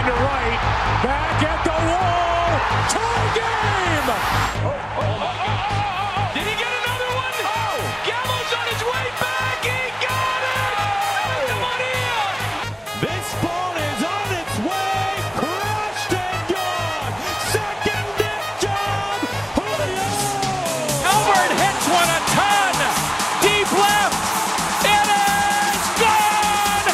to right. Back at the wall. Tie game. Did he get another one? Oh! Gallo's on his way back. He got it. Santa Maria. This ball is on its way. Crushed and gone. Second deck job. Julio. Albert hits one a ton. Deep left. It is gone.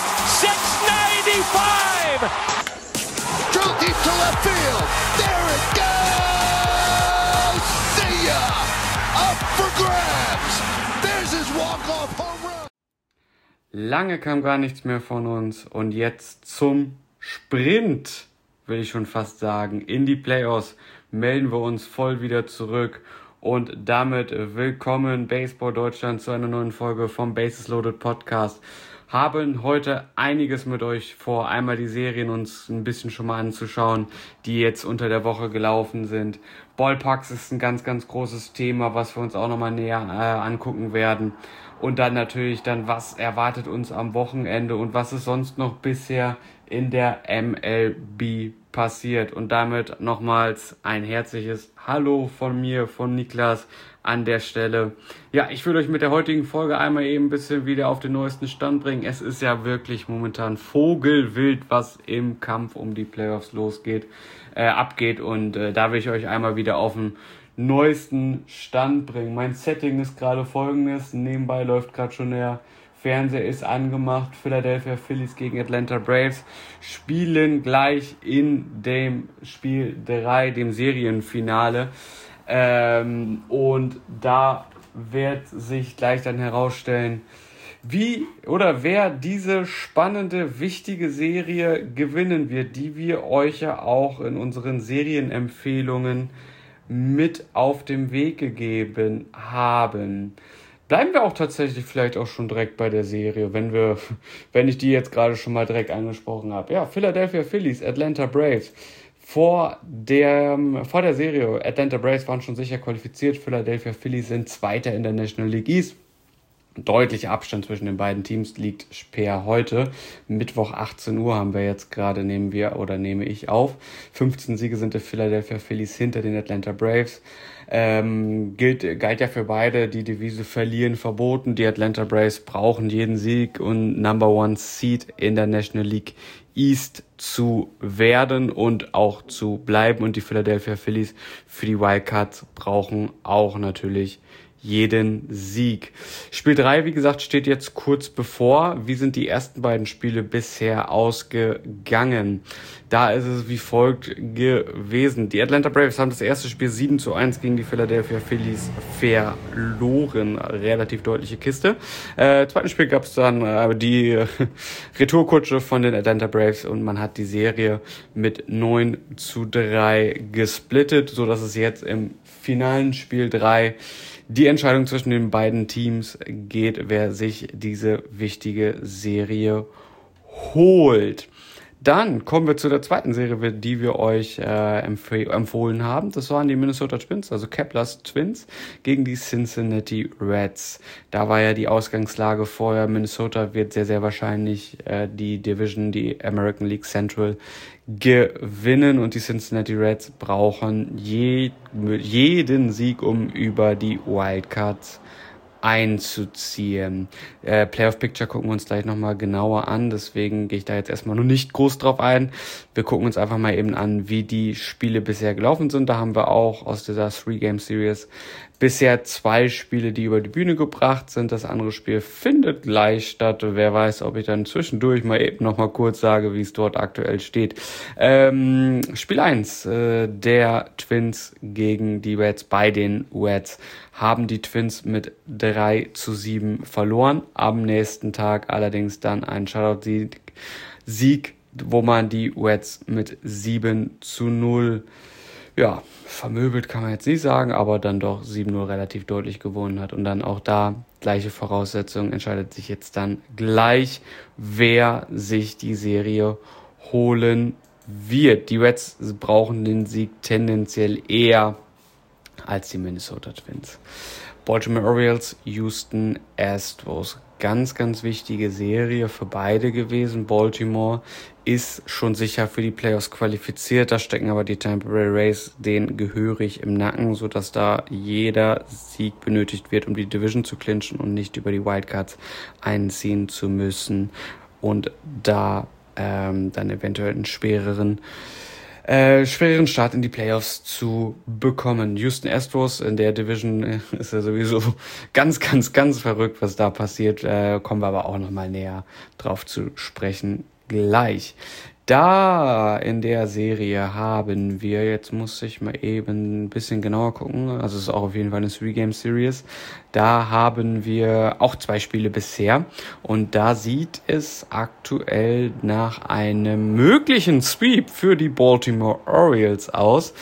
695. Drill deep to left field. There it goes. See ya. Up for grabs. There's his walk-off home run. Lange kam gar nichts mehr von uns und jetzt zum Sprint, will ich schon fast sagen. In die Playoffs melden wir uns voll wieder zurück und damit willkommen Baseball Deutschland zu einer neuen Folge vom Bases Loaded Podcast. Haben heute einiges mit euch vor, einmal die Serien uns ein bisschen schon mal anzuschauen, die jetzt unter der Woche gelaufen sind. Ballparks ist ein ganz, ganz großes Thema, was wir uns auch nochmal näher angucken werden. Und dann natürlich was erwartet uns am Wochenende und was ist sonst noch bisher in der MLB passiert. Und damit nochmals ein herzliches Hallo von mir, von Niklas an der Stelle. Ja, ich will euch mit der heutigen Folge einmal eben ein bisschen wieder auf den neuesten Stand bringen. Es ist ja wirklich momentan vogelwild, was im Kampf um die Playoffs abgeht. Und da will ich euch einmal wieder auf den neuesten Stand bringen. Mein Setting ist gerade folgendes. Nebenbei läuft gerade schon der Fernseher ist angemacht. Philadelphia Phillies gegen Atlanta Braves spielen gleich in dem Spiel 3, dem Serienfinale. Und da wird sich gleich dann herausstellen, wer diese spannende, wichtige Serie gewinnen wird, die wir euch ja auch in unseren Serienempfehlungen mit auf den Weg gegeben haben. Bleiben wir auch tatsächlich vielleicht auch schon direkt bei der Serie, wenn ich die jetzt gerade schon mal direkt angesprochen habe. Ja, Philadelphia Phillies, Atlanta Braves. Vor der Serie, Atlanta Braves waren schon sicher qualifiziert. Philadelphia Phillies sind Zweiter in der National League East. Deutlicher Abstand zwischen den beiden Teams liegt per heute. Mittwoch 18 Uhr haben wir jetzt gerade, nehme ich auf. 15 Siege sind die Philadelphia Phillies hinter den Atlanta Braves. Galt ja für beide, die Devise verlieren verboten. Die Atlanta Braves brauchen jeden Sieg und Number One Seed in der National League East zu werden und auch zu bleiben. Und die Philadelphia Phillies für die Wildcards brauchen auch natürlich jeden Sieg. Spiel 3, wie gesagt, steht jetzt kurz bevor. Wie sind die ersten beiden Spiele bisher ausgegangen? Da ist es wie folgt gewesen. Die Atlanta Braves haben das erste Spiel 7-1 gegen die Philadelphia Phillies verloren. Relativ deutliche Kiste. Zweiten Spiel gab es dann die Retourkutsche von den Atlanta Braves und man hat die Serie mit 9-3 gesplittet, so dass es jetzt im finalen Spiel 3 die Entscheidung zwischen den beiden Teams geht, wer sich diese wichtige Serie holt. Dann kommen wir zu der zweiten Serie, die wir euch empfohlen haben. Das waren die Minnesota Twins, also Keplers Twins gegen die Cincinnati Reds. Da war ja die Ausgangslage vorher, Minnesota wird sehr, sehr wahrscheinlich die Division, die American League Central, gewinnen und die Cincinnati Reds brauchen jeden Sieg, um über die Wildcards einzuziehen. Playoff Picture gucken wir uns gleich nochmal genauer an, deswegen gehe ich da jetzt erstmal noch nicht groß drauf ein. Wir gucken uns einfach mal eben an, wie die Spiele bisher gelaufen sind. Da haben wir auch aus dieser 3-Game-Series bisher 2 Spiele, die über die Bühne gebracht sind. Das andere Spiel findet gleich statt. Wer weiß, ob ich dann zwischendurch mal eben noch mal kurz sage, wie es dort aktuell steht. Spiel 1 der Twins gegen die Reds. Bei den Reds haben die Twins mit 3-7 verloren. Am nächsten Tag allerdings dann ein Shutout-Sieg, wo man die Reds mit 7-0 vermöbelt kann man jetzt nicht sagen, aber dann doch 7-0 relativ deutlich gewonnen hat. Und dann auch da gleiche Voraussetzungen, entscheidet sich jetzt dann gleich, wer sich die Serie holen wird. Die Reds brauchen den Sieg tendenziell eher als die Minnesota Twins. Baltimore Orioles, Houston Astros. ganz, ganz wichtige Serie für beide gewesen. Baltimore ist schon sicher für die Playoffs qualifiziert, da stecken aber die Tampa Bay Rays denen gehörig im Nacken, sodass da jeder Sieg benötigt wird, um die Division zu clinchen und nicht über die Wildcards einziehen zu müssen und da dann eventuell einen schwereren Start in die Playoffs zu bekommen. Houston Astros in der Division ist ja sowieso ganz, ganz, ganz verrückt, was da passiert. Kommen wir aber auch nochmal näher drauf zu sprechen gleich. Da in der Serie haben wir, jetzt muss ich mal eben ein bisschen genauer gucken, also es ist auch auf jeden Fall eine 3-Game-Series, da haben wir auch 2 Spiele bisher und da sieht es aktuell nach einem möglichen Sweep für die Baltimore Orioles aus.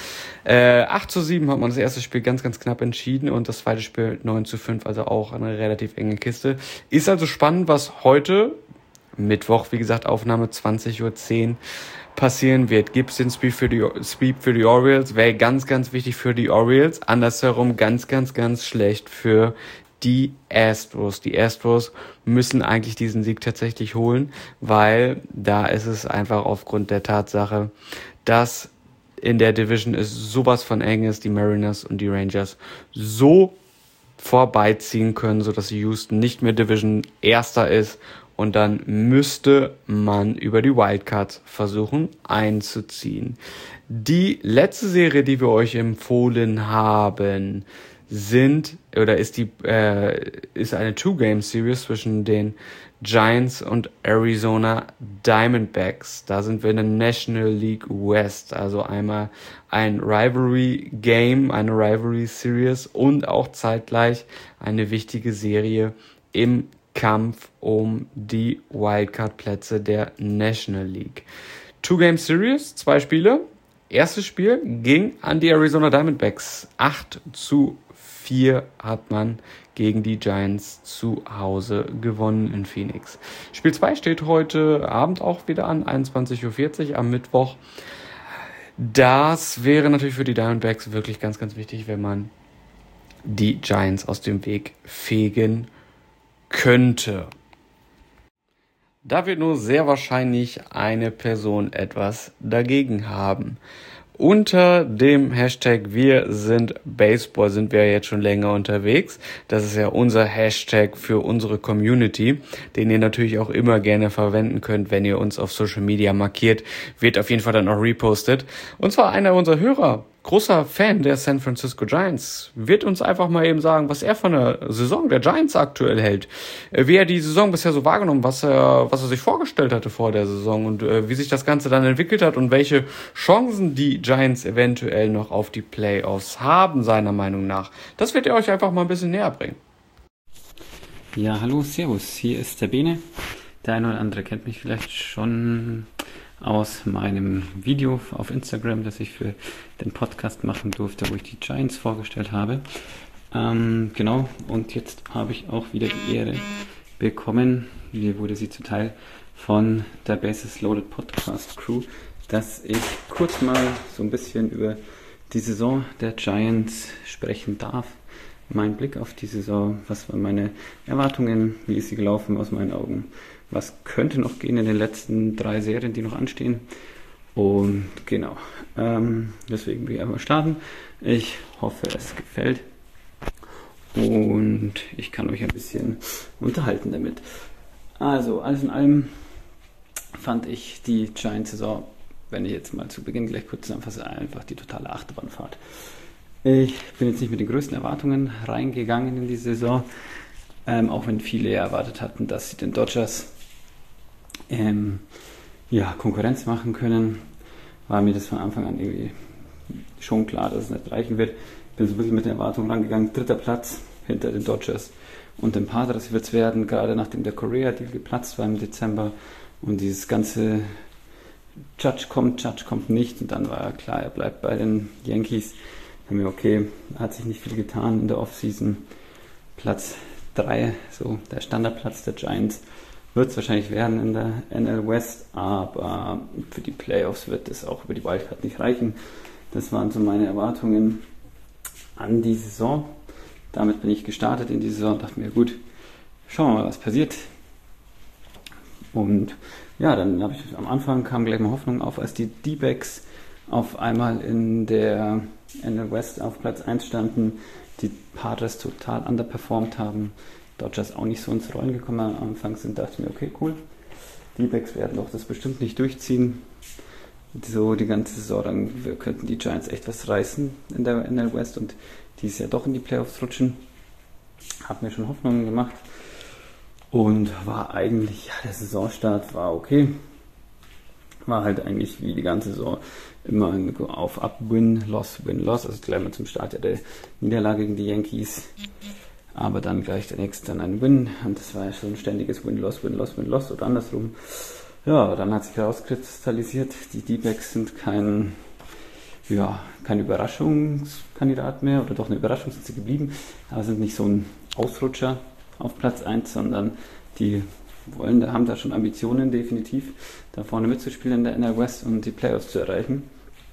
8-7 hat man das erste Spiel ganz, ganz knapp entschieden und das zweite Spiel 9-5, also auch eine relativ enge Kiste. Ist also spannend, was heute Mittwoch, wie gesagt, Aufnahme 20:10 Uhr passieren wird. Gibt es den Sweep für die Orioles? Wäre ganz, ganz wichtig für die Orioles. Andersherum ganz, ganz, ganz schlecht für die Astros. Die Astros müssen eigentlich diesen Sieg tatsächlich holen, weil da ist es einfach aufgrund der Tatsache, dass in der Division es sowas von eng ist, die Mariners und die Rangers so vorbeiziehen können, sodass Houston nicht mehr Division Erster ist. Und dann müsste man über die Wildcards versuchen einzuziehen. Die letzte Serie, die wir euch empfohlen haben, ist eine 2-Game-Series zwischen den Giants und Arizona Diamondbacks. Da sind wir in der National League West, also einmal ein Rivalry-Game, eine Rivalry-Series und auch zeitgleich eine wichtige Serie im Kampf um die Wildcard-Plätze der National League. 2-Game-Series, 2 Spiele. Erstes Spiel ging an die Arizona Diamondbacks. 8-4 hat man gegen die Giants zu Hause gewonnen in Phoenix. Spiel 2 steht heute Abend auch wieder an, 21:40 Uhr am Mittwoch. Das wäre natürlich für die Diamondbacks wirklich ganz, ganz wichtig, wenn man die Giants aus dem Weg fegen könnte. Da wird nur sehr wahrscheinlich eine Person etwas dagegen haben. Unter dem Hashtag Wir sind Baseball sind wir jetzt schon länger unterwegs. Das ist ja unser Hashtag für unsere Community, den ihr natürlich auch immer gerne verwenden könnt, wenn ihr uns auf Social Media markiert. Wird auf jeden Fall dann auch repostet. Und zwar einer unserer Hörer, großer Fan der San Francisco Giants, wird uns einfach mal eben sagen, was er von der Saison der Giants aktuell hält. Wie er die Saison bisher so wahrgenommen, was er sich vorgestellt hatte vor der Saison und wie sich das Ganze dann entwickelt hat und welche Chancen die Giants eventuell noch auf die Playoffs haben, seiner Meinung nach. Das wird er euch einfach mal ein bisschen näher bringen. Ja, hallo, servus, hier ist der Bene. Der eine oder andere kennt mich vielleicht schon aus meinem Video auf Instagram, das ich für den Podcast machen durfte, wo ich die Giants vorgestellt habe. Genau, und jetzt habe ich auch wieder die Ehre bekommen, mir wurde sie zuteil von der Bases Loaded Podcast Crew, dass ich kurz mal so ein bisschen über die Saison der Giants sprechen darf. Mein Blick auf die Saison, was waren meine Erwartungen, wie ist sie gelaufen aus meinen Augen, was könnte noch gehen in den letzten 3 Serien, die noch anstehen. Und genau, deswegen will ich einmal starten. Ich hoffe, es gefällt und ich kann euch ein bisschen unterhalten damit. Also, alles in allem fand ich die Giants-Saison, wenn ich jetzt mal zu Beginn gleich kurz zusammenfasse, einfach die totale Achterbahnfahrt. Ich bin jetzt nicht mit den größten Erwartungen reingegangen in die Saison, auch wenn viele erwartet hatten, dass sie den Dodgers Konkurrenz machen können, war mir das von Anfang an irgendwie schon klar, dass es nicht reichen wird. Bin so wirklich mit der Erwartung rangegangen, 3. Platz hinter den Dodgers und den Padres wird es werden, gerade nachdem der Correa-Deal geplatzt war im Dezember und dieses ganze Judge kommt nicht und dann war klar, er bleibt bei den Yankees. Dann mir okay, hat sich nicht viel getan in der Offseason. Platz 3, so der Standardplatz der Giants, wird es wahrscheinlich werden in der NL West, aber für die Playoffs wird es auch über die Wildcard nicht reichen. Das waren so meine Erwartungen an die Saison. Damit bin ich gestartet in die Saison und dachte mir, gut, schauen wir mal, was passiert. Und ja, dann habe ich am Anfang kam gleich mal Hoffnung auf, als die D-Backs auf einmal in der NL West auf Platz 1 standen, die Padres total underperformed haben, Dodgers auch nicht so ins Rollen gekommen am Anfang sind, dachte ich mir, okay, cool, D-Backs werden doch das bestimmt nicht durchziehen, so die ganze Saison, dann könnten die Giants echt was reißen in der NL West und dieses Jahr doch in die Playoffs rutschen. Hab mir schon Hoffnungen gemacht und war eigentlich, ja, der Saisonstart war okay. War halt eigentlich wie die ganze Saison immer ein Auf-Ab, Win-Loss, Win-Loss. Also gleich mal zum Start ja der Niederlage gegen die Yankees. Aber dann gleich der nächste dann ein Win. Und das war ja schon ein ständiges Win-Loss, Win-Loss, Win-Loss oder andersrum. Ja, dann hat sich herauskristallisiert, die D-Backs sind kein Überraschungskandidat mehr. Oder doch eine Überraschung sind sie geblieben. Aber sind nicht so ein Ausrutscher auf Platz 1, sondern die haben da schon Ambitionen definitiv, da vorne mitzuspielen in der NL West und die Playoffs zu erreichen.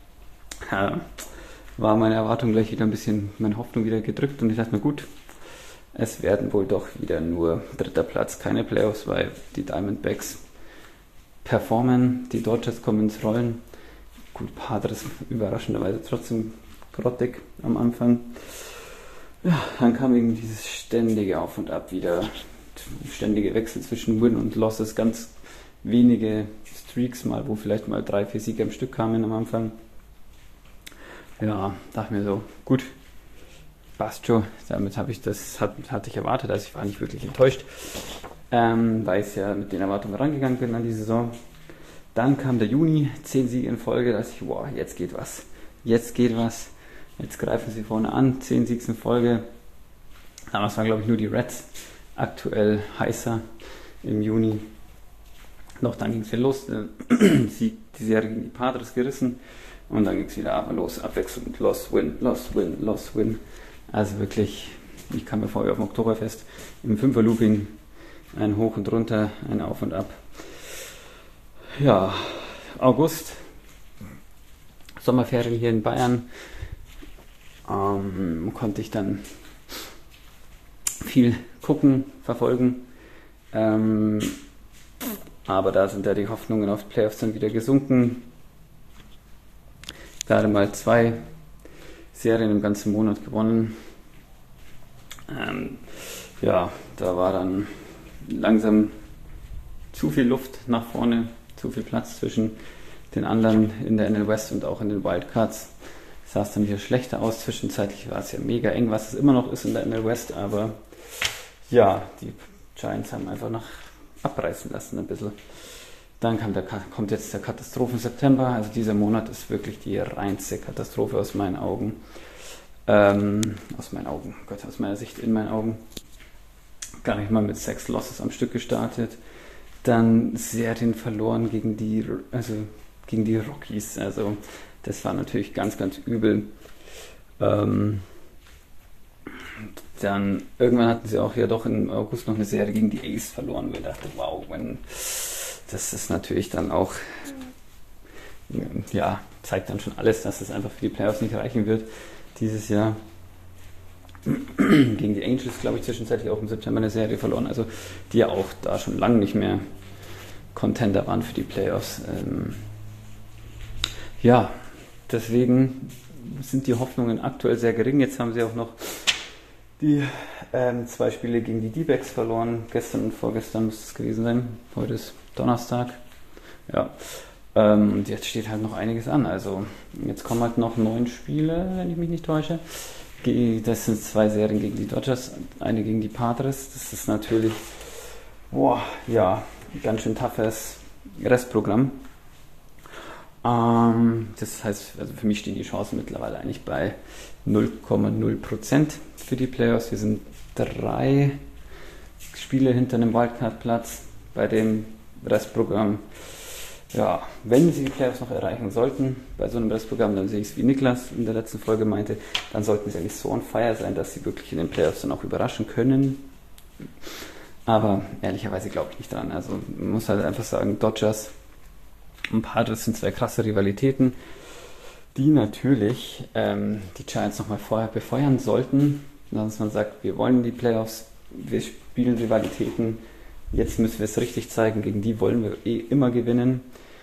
War meine Erwartung gleich wieder ein bisschen, meine Hoffnung wieder gedrückt und ich dachte mir, gut, es werden wohl doch wieder nur 3. Platz, keine Playoffs, weil die Diamondbacks performen, die Dodgers kommen ins Rollen. Gut, Padres überraschenderweise trotzdem grottig am Anfang. Ja, dann kam eben dieses ständige Auf und Ab wieder, ständige Wechsel zwischen Win und Losses, ganz wenige Streaks mal, wo vielleicht mal 3-4 Siege am Stück kamen am Anfang. Ja, dachte mir so, gut, passt schon, damit hatte ich erwartet, also ich war nicht wirklich enttäuscht, weil ich ja mit den Erwartungen rangegangen bin an die Saison. Dann kam der Juni, 10 Siege in Folge, da dachte ich, wow, jetzt geht was, jetzt greifen sie vorne an, 10 Siege in Folge. Damals waren, glaube ich, nur die Reds aktuell heißer im Juni. Doch dann ging es wieder los, die Serie gegen die Padres gerissen und dann ging es wieder los, abwechselnd, Loss, Win, Loss, Win, Loss, Win. Also wirklich, ich kam mir vorher auf dem Oktoberfest im 5er-Looping, ein Hoch und Runter, ein Auf und Ab. Ja, August, Sommerferien hier in Bayern, konnte ich dann viel gucken, verfolgen. Aber da sind ja die Hoffnungen auf Playoffs dann wieder gesunken. Gerade mal 2 Serien im ganzen Monat gewonnen. Ja, da war dann langsam zu viel Luft nach vorne, zu viel Platz zwischen den anderen in der NL West und auch in den Wildcards. Sah es dann wieder schlechter aus. Zwischenzeitlich war es ja mega eng, was es immer noch ist in der NL West, aber ja, die Giants haben einfach noch abreißen lassen ein bisschen. Dann kommt jetzt der Katastrophen-September. Also dieser Monat ist wirklich die reinste Katastrophe aus meinen Augen. Aus meiner Sicht in meinen Augen. Gar nicht mal mit 6 Losses am Stück gestartet. Dann Serien verloren gegen die Rockies. Also das war natürlich ganz, ganz übel. Dann irgendwann hatten sie auch ja doch im August noch eine Serie gegen die A's verloren. Wir dachten, wow, das ist natürlich dann auch, ja, zeigt dann schon alles, dass es einfach für die Playoffs nicht reichen wird dieses Jahr. Gegen die Angels, glaube ich, zwischenzeitlich auch im September eine Serie verloren, also die ja auch da schon lange nicht mehr Contender waren für die Playoffs. Ja, deswegen sind die Hoffnungen aktuell sehr gering. Jetzt haben sie auch noch die 2 Spiele gegen die D-Backs verloren. Gestern und vorgestern muss es gewesen sein. Heute ist Donnerstag. Ja. Und jetzt steht halt noch einiges an. Also jetzt kommen halt noch 9 Spiele, wenn ich mich nicht täusche. Das sind 2 Serien gegen die Dodgers, eine gegen die Padres. Das ist natürlich ganz schön toughes Restprogramm. Das heißt, also für mich stehen die Chancen mittlerweile eigentlich bei 0,0% für die Playoffs. Wir sind 3 Spiele hinter einem Wildcard-Platz bei dem Restprogramm. Ja, wenn sie die Playoffs noch erreichen sollten, bei so einem Restprogramm, dann sehe ich es, wie Niklas in der letzten Folge meinte, dann sollten sie eigentlich so on fire sein, dass sie wirklich in den Playoffs dann auch überraschen können. Aber ehrlicherweise glaube ich nicht dran. Also man muss halt einfach sagen, Dodgers und Padres sind 2 krasse Rivalitäten, die natürlich die Giants nochmal vorher befeuern sollten, dass man sagt, wir wollen die Playoffs wir spielen Rivalitäten, jetzt müssen wir es richtig zeigen, gegen die wollen wir immer gewinnen.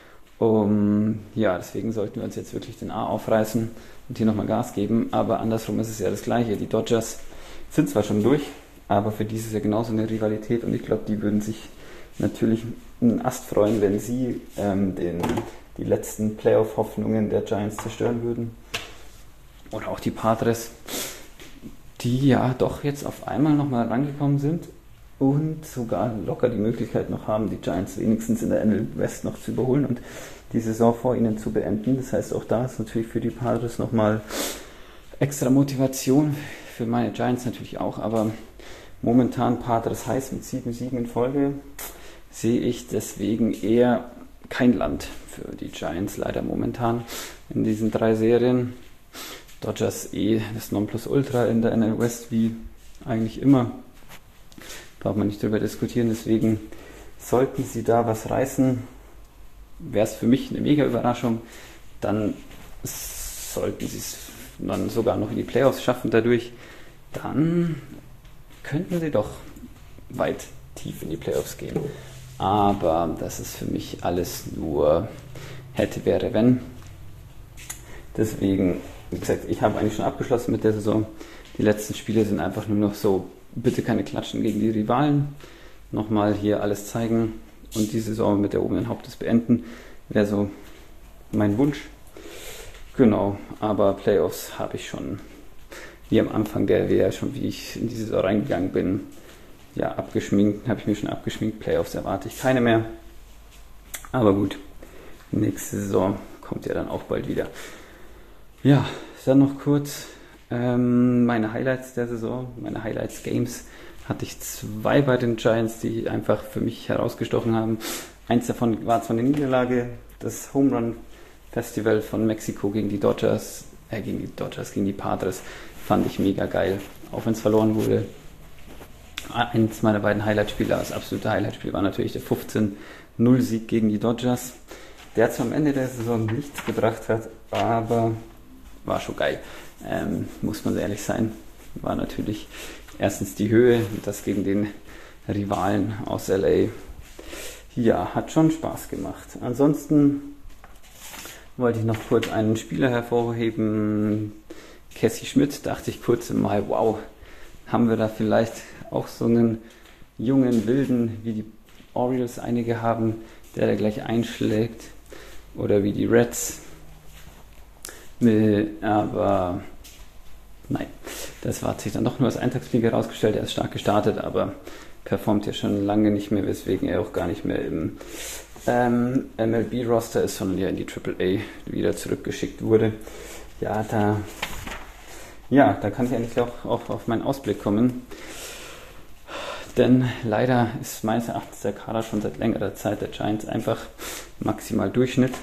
Deswegen sollten wir uns jetzt wirklich den A aufreißen und hier nochmal Gas geben, aber andersrum ist es ja das Gleiche. Die Dodgers sind zwar schon durch, aber für die ist es ja genauso eine Rivalität und ich glaube, die würden sich natürlich einen Ast freuen, wenn sie die letzten Playoff-Hoffnungen der Giants zerstören würden. Oder auch die Padres, die ja doch jetzt auf einmal nochmal rangekommen sind und sogar locker die Möglichkeit noch haben, die Giants wenigstens in der NL West noch zu überholen und die Saison vor ihnen zu beenden. Das heißt, auch da ist natürlich für die Padres nochmal extra Motivation, für meine Giants natürlich auch, aber momentan Padres heiß mit 7 Siegen in Folge, sehe ich deswegen eher kein Land für die Giants leider momentan in diesen 3 Serien. Dodgers das Nonplusultra in der NL West wie eigentlich immer. Braucht man nicht drüber diskutieren, deswegen sollten sie da was reißen, wäre es für mich eine mega Überraschung, dann sollten sie es dann sogar noch in die Playoffs schaffen dadurch, dann könnten sie doch weit tief in die Playoffs gehen. Aber das ist für mich alles nur hätte, wäre, wenn. Deswegen, wie gesagt, ich habe eigentlich schon abgeschlossen mit der Saison. Die letzten Spiele sind einfach nur noch so, bitte keine Klatschen gegen die Rivalen. Nochmal hier alles zeigen und die Saison mit der oberen Hauptes beenden. Wäre so mein Wunsch. Genau, aber Playoffs habe ich schon, wie am Anfang wie ich in die Saison reingegangen bin, ja, habe ich mir schon abgeschminkt. Playoffs erwarte ich keine mehr. Aber gut, nächste Saison kommt ja dann auch bald wieder. Ja, dann noch kurz meine Highlights der Saison, meine Highlights-Games hatte ich 2 bei den Giants, die einfach für mich herausgestochen haben. Eins davon war zwar eine Niederlage, das Home Run Festival von Mexiko gegen die Padres, fand ich mega geil, auch wenn es verloren wurde. Eins meiner beiden Highlight-Spiele, das absolute Highlight-Spiel war natürlich der 15-0-Sieg gegen die Dodgers, der zwar am Ende der Saison nichts gebracht hat, aber war schon geil. Muss man ehrlich sein, war natürlich erstens die Höhe, das gegen den Rivalen aus LA. Ja, hat schon Spaß gemacht. Ansonsten wollte ich noch kurz einen Spieler hervorheben, Cassie Schmidt, dachte ich kurz mal, wow, haben wir da vielleicht auch so einen jungen Wilden, wie die Orioles einige haben, der da gleich einschlägt, oder wie die Reds. Aber nein, das hat sich dann doch nur als Eintagsflieger herausgestellt. Er ist stark gestartet, aber performt ja schon lange nicht mehr, weswegen er auch gar nicht mehr im MLB-Roster ist, sondern ja in die AAA wieder zurückgeschickt wurde. Ja, da kann ich eigentlich auch auf meinen Ausblick kommen. Denn leider ist meines Erachtens der Kader schon seit längerer Zeit der Giants einfach maximal Durchschnitt.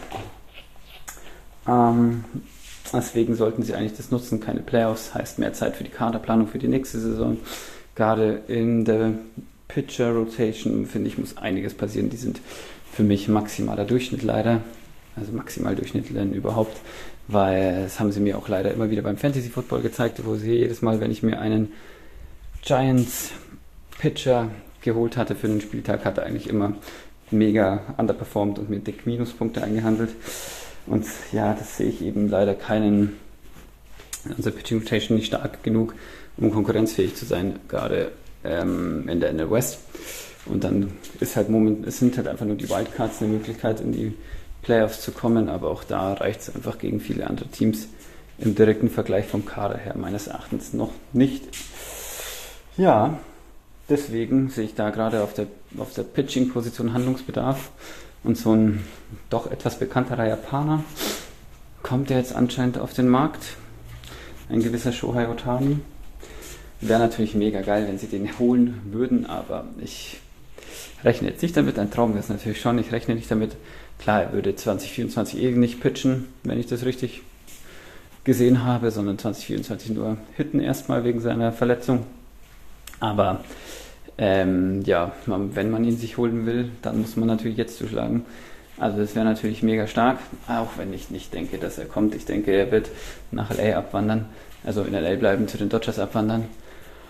Deswegen sollten sie eigentlich das nutzen. Keine Playoffs, heißt mehr Zeit für die Kaderplanung für die nächste Saison. Gerade in der Pitcher Rotation, finde ich, muss einiges passieren. Die sind für mich maximaler Durchschnitt leider. Also maximal Durchschnitt überhaupt. Weil das haben sie mir auch leider immer wieder beim Fantasy Football gezeigt, wo sie jedes Mal, wenn ich mir einen Giants Pitcher geholt hatte für den Spieltag, hat er eigentlich immer mega underperformed und mir dick Minuspunkte eingehandelt. Und ja, das sehe ich eben leider unsere Pitching Rotation nicht stark genug, um konkurrenzfähig zu sein, gerade in der NL West. Und dann es sind halt einfach nur die Wildcards eine Möglichkeit, in die Playoffs zu kommen, aber auch da reicht es einfach gegen viele andere Teams im direkten Vergleich vom Kader her meines Erachtens noch nicht. Ja, deswegen sehe ich da gerade auf der Pitching-Position Handlungsbedarf. Und so ein doch etwas bekannterer Japaner kommt ja jetzt anscheinend auf den Markt. Ein gewisser Shohei Ohtani. Wäre natürlich mega geil, wenn sie den holen würden, aber ich rechne jetzt nicht damit. Ein Traum wäre es natürlich schon. Ich rechne nicht damit. Klar, er würde 2024 nicht pitchen, wenn ich das richtig gesehen habe, sondern 2024 nur hitten erstmal wegen seiner Verletzung. Aber wenn man ihn sich holen will, dann muss man natürlich jetzt zuschlagen. Also das wäre natürlich mega stark, auch wenn ich nicht denke, dass er kommt. Ich denke, er wird nach LA abwandern, also in LA bleiben, zu den Dodgers abwandern.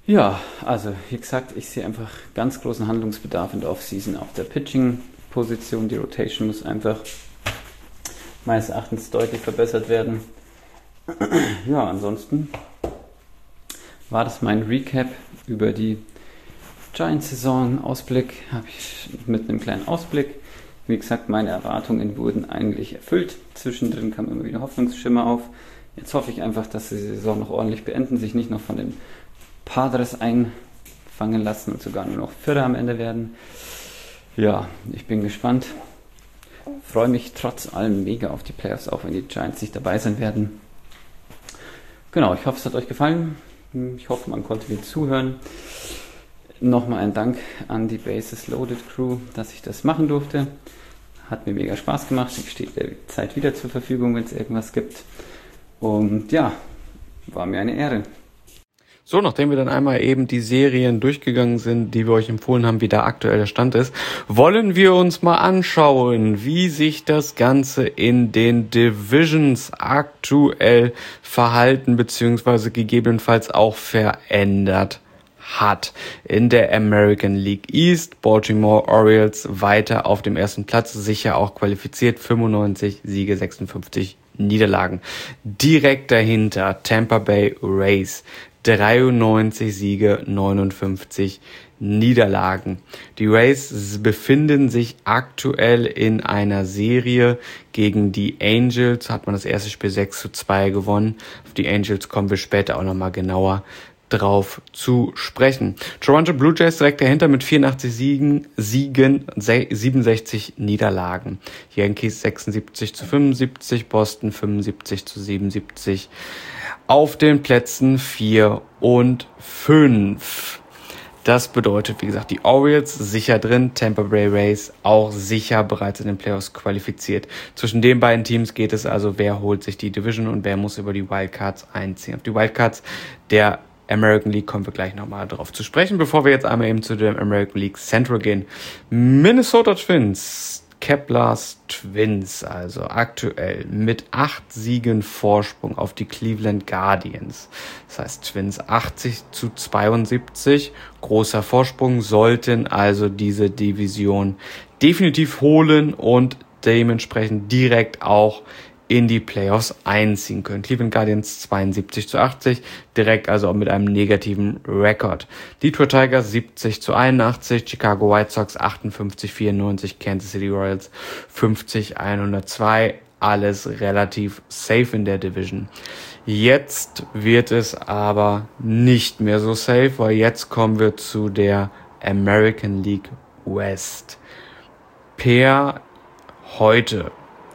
Ja, also wie gesagt, ich sehe einfach ganz großen Handlungsbedarf in der Offseason auf der Pitching-Position. Die Rotation muss einfach meines Erachtens deutlich verbessert werden. Ja, ansonsten war das mein Recap über die Giants-Saison. Ausblick habe ich mit einem kleinen Ausblick. Wie gesagt, meine Erwartungen wurden eigentlich erfüllt. Zwischendrin kam immer wieder Hoffnungsschimmer auf. Jetzt hoffe ich einfach, dass sie die Saison noch ordentlich beenden, sich nicht noch von den Padres einfangen lassen und sogar nur noch Vierter am Ende werden. Ja, ich bin gespannt. Freue mich trotz allem mega auf die Playoffs, auch wenn die Giants nicht dabei sein werden. Genau, ich hoffe, es hat euch gefallen. Ich hoffe, man konnte mir zuhören. Nochmal ein Dank an die Bases Loaded Crew, dass ich das machen durfte. Hat mir mega Spaß gemacht. Ich stehe der Zeit wieder zur Verfügung, wenn es irgendwas gibt. Und ja, war mir eine Ehre. So, nachdem wir dann einmal eben die Serien durchgegangen sind, die wir euch empfohlen haben, wie da aktuell der Stand ist, wollen wir uns mal anschauen, wie sich das Ganze in den Divisions aktuell verhalten bzw. gegebenenfalls auch verändert hat. In der American League East, Baltimore Orioles weiter auf dem ersten Platz, sicher auch qualifiziert, 95 Siege, 56 Niederlagen. Direkt dahinter Tampa Bay Rays, 93 Siege, 59 Niederlagen. Die Rays befinden sich aktuell in einer Serie gegen die Angels. Hat man das erste Spiel 6-2 gewonnen. Auf die Angels kommen wir später auch nochmal genauer drauf zu sprechen. Toronto Blue Jays direkt dahinter mit 84 Siegen, 67 Niederlagen. Yankees 76-75, Boston 75-77. Auf den Plätzen 4 und 5. Das bedeutet, wie gesagt, die Orioles sicher drin, Tampa Bay Rays auch sicher bereits in den Playoffs qualifiziert. Zwischen den beiden Teams geht es also, wer holt sich die Division und wer muss über die Wildcards einziehen. Auf die Wildcards der American League kommen wir gleich nochmal drauf zu sprechen, bevor wir jetzt einmal eben zu dem American League Central gehen. Minnesota Twins, Keplers Twins, also aktuell mit 8 Siegen Vorsprung auf die Cleveland Guardians. Das heißt Twins 80-72, großer Vorsprung, sollten also diese Division definitiv holen und dementsprechend direkt auch in die Playoffs einziehen können. Cleveland Guardians 72-80, direkt also auch mit einem negativen Rekord. Detroit Tigers 70-81, Chicago White Sox 58-94, Kansas City Royals 50-102, alles relativ safe in der Division. Jetzt wird es aber nicht mehr so safe, weil jetzt kommen wir zu der American League West. Per heute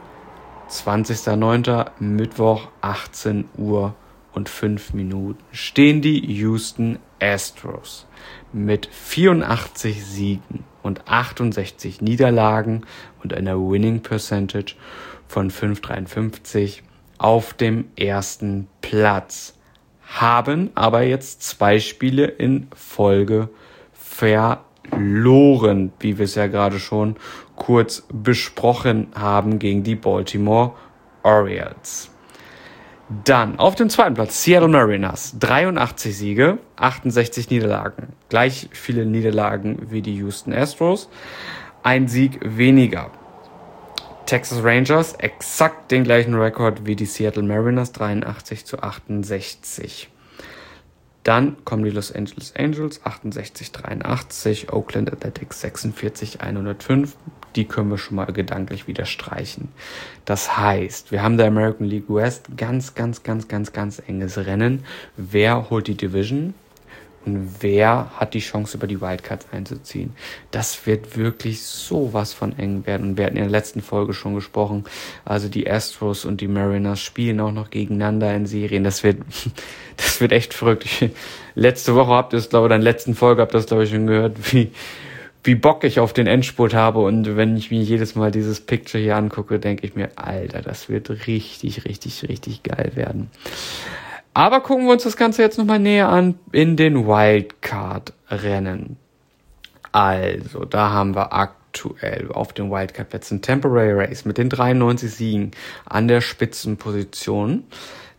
20.09. Mittwoch 18 Uhr und 5 Minuten stehen die Houston Astros mit 84 Siegen und 68 Niederlagen und einer Winning Percentage von 5,53 auf dem ersten Platz. Haben aber jetzt 2 Spiele in Folge verloren, wie wir es ja gerade schon kurz besprochen haben, gegen die Baltimore Orioles. Dann auf dem zweiten Platz Seattle Mariners, 83 Siege, 68 Niederlagen. Gleich viele Niederlagen wie die Houston Astros, ein Sieg weniger. Texas Rangers, exakt den gleichen Rekord wie die Seattle Mariners, 83-68. Dann kommen die Los Angeles Angels, 68-83, Oakland Athletics 46-105. Die können wir schon mal gedanklich wieder streichen. Das heißt, wir haben der American League West ganz enges Rennen. Wer holt die Division? Und wer hat die Chance, über die Wildcards einzuziehen? Das wird wirklich sowas von eng werden. Und wir hatten in der letzten Folge schon gesprochen. Also die Astros und die Mariners spielen auch noch gegeneinander in Serien. Das wird echt verrückt. Letzte Woche habt ihr es, glaube ich, oder in der letzten Folge habt ihr es, glaube ich, schon gehört, wie Bock ich auf den Endspurt habe. Und wenn ich mir jedes Mal dieses Picture hier angucke, denke ich mir, Alter, das wird richtig geil werden. Aber gucken wir uns das Ganze jetzt nochmal näher an in den Wildcard-Rennen. Also, da haben wir aktuell auf den Wildcard-Plätzen Tampa Bay Rays mit den 93 Siegen an der Spitzenposition.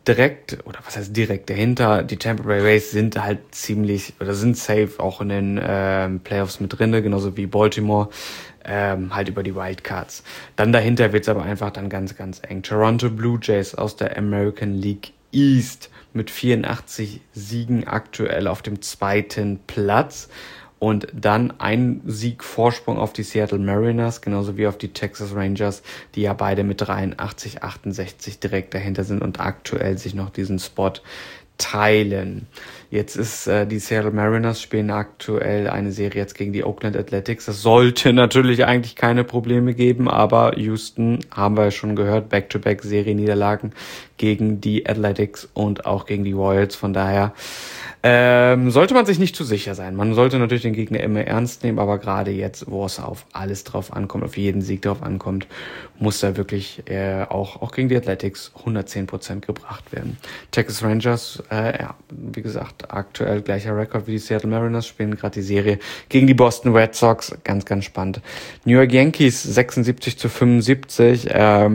direkt, oder was heißt direkt dahinter, die Tampa Bay Rays sind halt sind safe auch in den Playoffs mit drinne, genauso wie Baltimore, halt über die Wildcards. Dann dahinter wird's aber einfach dann ganz, ganz eng. Toronto Blue Jays aus der American League East mit 84 Siegen aktuell auf dem 2. Platz. Und dann ein Sieg Vorsprung auf die Seattle Mariners, genauso wie auf die Texas Rangers, die ja beide mit 83, 68 direkt dahinter sind und aktuell sich noch diesen Spot teilen. Jetzt ist die Seattle Mariners spielen aktuell eine Serie jetzt gegen die Oakland Athletics. Das sollte natürlich eigentlich keine Probleme geben, aber Houston, haben wir ja schon gehört, Back-to-Back Serienniederlagen gegen die Athletics und auch gegen die Royals. Von daher sollte man sich nicht zu sicher sein. Man sollte natürlich den Gegner immer ernst nehmen, aber gerade jetzt, wo es auf alles drauf ankommt, auf jeden Sieg drauf ankommt, muss da wirklich auch gegen die Athletics 110% gebracht werden. Texas Rangers, wie gesagt, aktuell gleicher Rekord wie die Seattle Mariners, spielen gerade die Serie gegen die Boston Red Sox, ganz, ganz spannend. New York Yankees 76-75,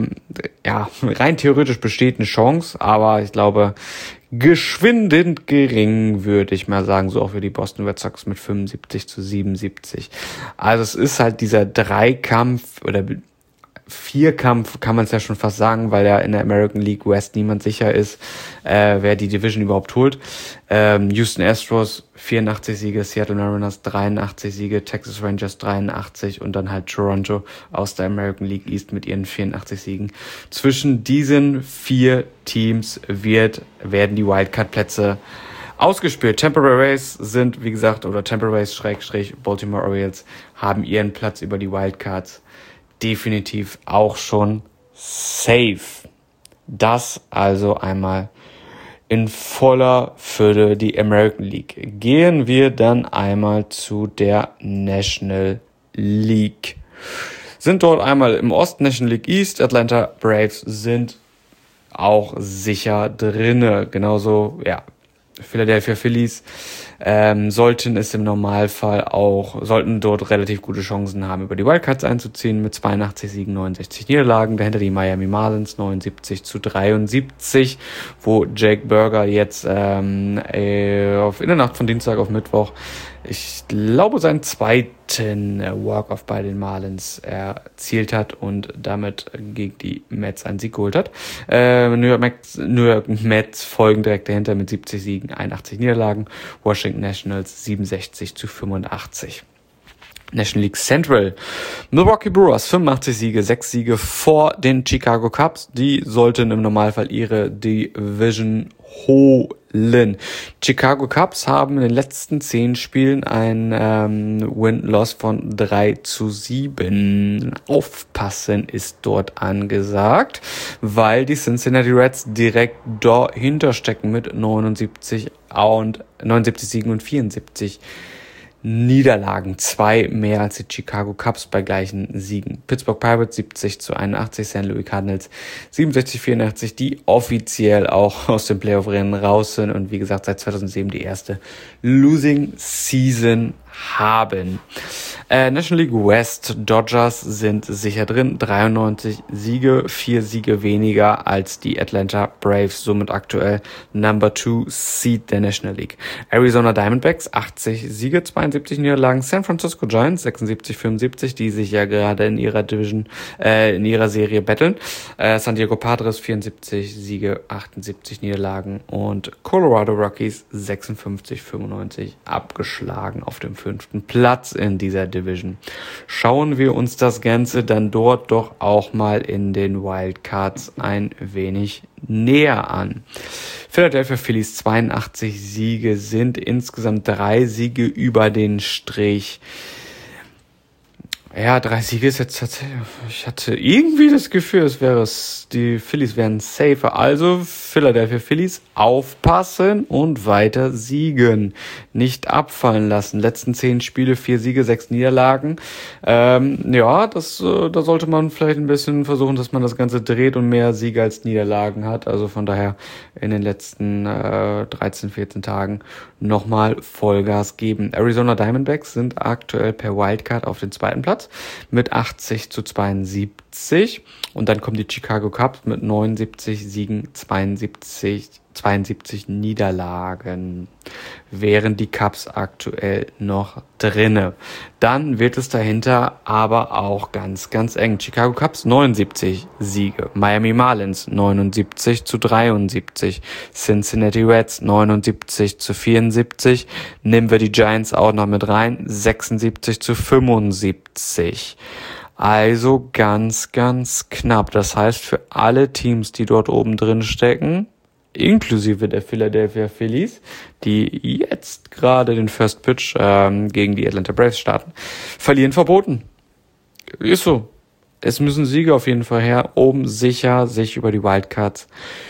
rein theoretisch besteht eine Chance, aber ich glaube, geschwindend gering, würde ich mal sagen, so auch für die Boston Red Sox mit 75-77. Also es ist halt dieser Dreikampf oder Vierkampf, kann man es ja schon fast sagen, weil ja in der American League West niemand sicher ist, wer die Division überhaupt holt. Houston Astros 84 Siege, Seattle Mariners 83 Siege, Texas Rangers 83 und dann halt Toronto aus der American League East mit ihren 84 Siegen. Zwischen diesen 4 Teams werden die Wildcard-Plätze ausgespielt. Tampa Bay Rays sind, wie gesagt, oder Tampa Rays / Baltimore Orioles haben ihren Platz über die Wildcards definitiv auch schon safe. Das also einmal in voller Fülle die American League. Gehen wir dann einmal zu der National League. Sind dort einmal im Osten National League East. Atlanta Braves sind auch sicher drinne. Genauso, Philadelphia Phillies sollten dort relativ gute Chancen haben, über die Wildcards einzuziehen mit 82 Siegen, 69 Niederlagen. Dahinter die Miami Marlins 79-73, wo Jake Burger jetzt in der Nacht von Dienstag auf Mittwoch, ich glaube, seinen 2. Walk-Off bei den Marlins erzielt hat und damit gegen die Mets einen Sieg geholt hat. New York Mets folgen direkt dahinter mit 70 Siegen, 81 Niederlagen. Washington Nationals 67-85. National League Central. Milwaukee Brewers 85 Siege, 6 Siege vor den Chicago Cubs. Die sollten im Normalfall ihre Division holen. Chicago Cubs haben in den letzten 10 Spielen ein Win-Loss von 3-7. Aufpassen ist dort angesagt, weil die Cincinnati Reds direkt dahinter stecken mit 79 Siegen und 74 Niederlagen, 2 mehr als die Chicago Cubs bei gleichen Siegen. Pittsburgh Pirates 70-81, St. Louis Cardinals 67-84, die offiziell auch aus dem Playoff-Rennen raus sind und wie gesagt seit 2007 die erste Losing Season haben. National League West, Dodgers sind sicher drin, 93 Siege, 4 Siege weniger als die Atlanta Braves, somit aktuell Number 2 Seed der National League. Arizona Diamondbacks, 80 Siege, 72 Niederlagen, San Francisco Giants, 76-75, die sich ja gerade in ihrer Division, in ihrer Serie battlen. San Diego Padres, 74 Siege, 78 Niederlagen und Colorado Rockies, 56-95, abgeschlagen auf dem 5. Platz in dieser Division. Schauen wir uns das Ganze dann dort doch auch mal in den Wildcards ein wenig näher an. Philadelphia Phillies 82 Siege sind insgesamt 3 Siege über den Strich. Ja, 3 Siege ist jetzt tatsächlich, ich hatte irgendwie das Gefühl, die Phillies wären safer. Also Philadelphia Phillies aufpassen und weiter siegen. Nicht abfallen lassen. Letzten 10 Spiele, 4 Siege, 6 Niederlagen. Da sollte man vielleicht ein bisschen versuchen, dass man das Ganze dreht und mehr Siege als Niederlagen hat. Also von daher in den letzten 13, 14 Tagen nochmal Vollgas geben. Arizona Diamondbacks sind aktuell per Wildcard auf den 2. Platz mit 80-72. 78 und dann kommen die Chicago Cubs mit 79 Siegen, 72 Niederlagen, wären die Cubs aktuell noch drinne. Dann wird es dahinter aber auch ganz, ganz eng. Chicago Cubs 79 Siege, Miami Marlins 79-73, Cincinnati Reds 79-74, nehmen wir die Giants auch noch mit rein, 76-75. Also ganz, ganz knapp. Das heißt, für alle Teams, die dort oben drin stecken, inklusive der Philadelphia Phillies, die jetzt gerade den First Pitch gegen die Atlanta Braves starten, verlieren verboten. Ist so. Es müssen Siege auf jeden Fall her, um sicher sich über die Wildcards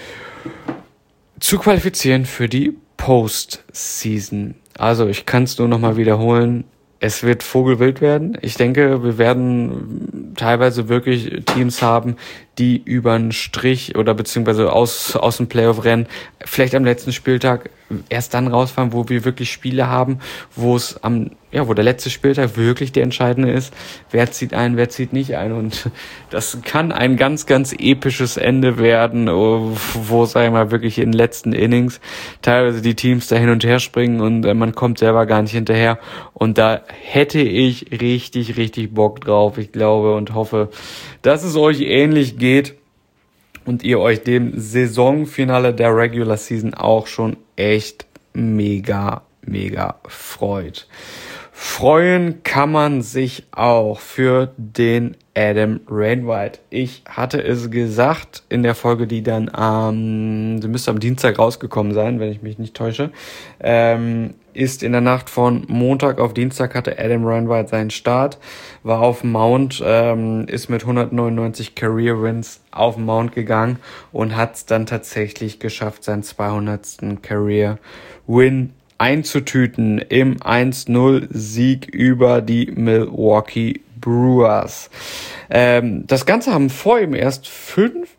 zu qualifizieren für die Postseason. Also ich kann es nur nochmal wiederholen. Es wird vogelwild werden. Ich denke, wir werden teilweise wirklich Teams haben, die über einen Strich oder beziehungsweise aus dem Playoff-Rennen vielleicht am letzten Spieltag erst dann rausfahren, wo wir wirklich Spiele haben, wo der letzte Spieltag wirklich der entscheidende ist. Wer zieht ein, wer zieht nicht ein. Und das kann ein ganz, ganz episches Ende werden, wo, sagen wir mal, wirklich in den letzten Innings teilweise die Teams da hin und her springen und man kommt selber gar nicht hinterher. Und da hätte ich richtig, richtig Bock drauf. Ich glaube und hoffe, dass es euch ähnlich geht und ihr euch dem Saisonfinale der Regular Season auch schon echt mega, mega freut. Freuen kann man sich auch für den Adam Wainwright. Ich hatte es gesagt in der Folge, die dann sie müsste am Dienstag rausgekommen sein, wenn ich mich nicht täusche, ist in der Nacht von Montag auf Dienstag hatte Adam Wainwright seinen Start, war auf dem Mount, ist mit 199 Career Wins auf den Mount gegangen und hat es dann tatsächlich geschafft, seinen 200. Career Win einzutüten im 1-0-Sieg über die Milwaukee Brewers. Das Ganze haben vor ihm erst 5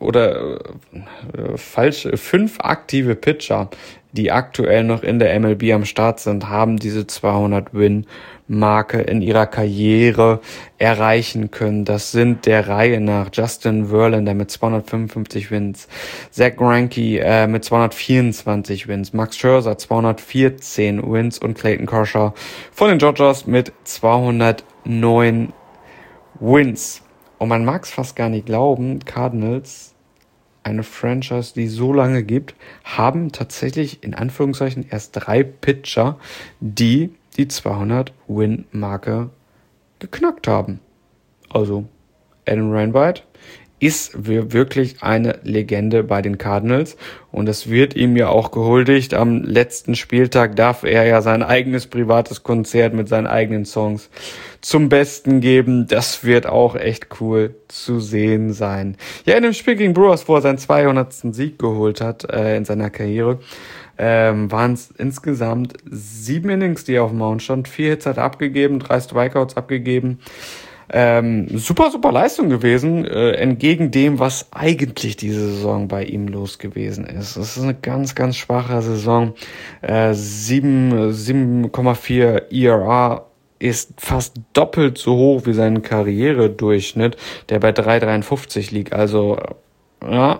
aktive Pitcher, die aktuell noch in der MLB am Start sind, haben diese 200-Win-Marke in ihrer Karriere erreichen können. Das sind der Reihe nach Justin Verlander mit 255 Wins, Zack Greinke mit 224 Wins, Max Scherzer 214 Wins und Clayton Kershaw von den Dodgers mit 209 Wins. Und man mag es fast gar nicht glauben, Cardinals, eine Franchise, die so lange gibt, haben tatsächlich in Anführungszeichen erst 3 Pitcher, die 200-Win-Marke geknackt haben. Also Adam Wainwright ist wirklich eine Legende bei den Cardinals und es wird ihm ja auch gehuldigt. Am letzten Spieltag darf er ja sein eigenes privates Konzert mit seinen eigenen Songs zum Besten geben. Das wird auch echt cool zu sehen sein. Ja, in dem Spiel gegen Brewers, wo er seinen 200. Sieg geholt hat in seiner Karriere, waren es insgesamt 7 Innings, die er auf dem Mount stand. 4 Hits hat er abgegeben, 3 Strikeouts abgegeben. Super Leistung gewesen, entgegen dem, was eigentlich diese Saison bei ihm los gewesen ist. Es ist eine ganz, ganz schwache Saison. 7,4 ERA ist fast doppelt so hoch wie sein Karrieredurchschnitt, der bei 3,53 liegt. Also, ja,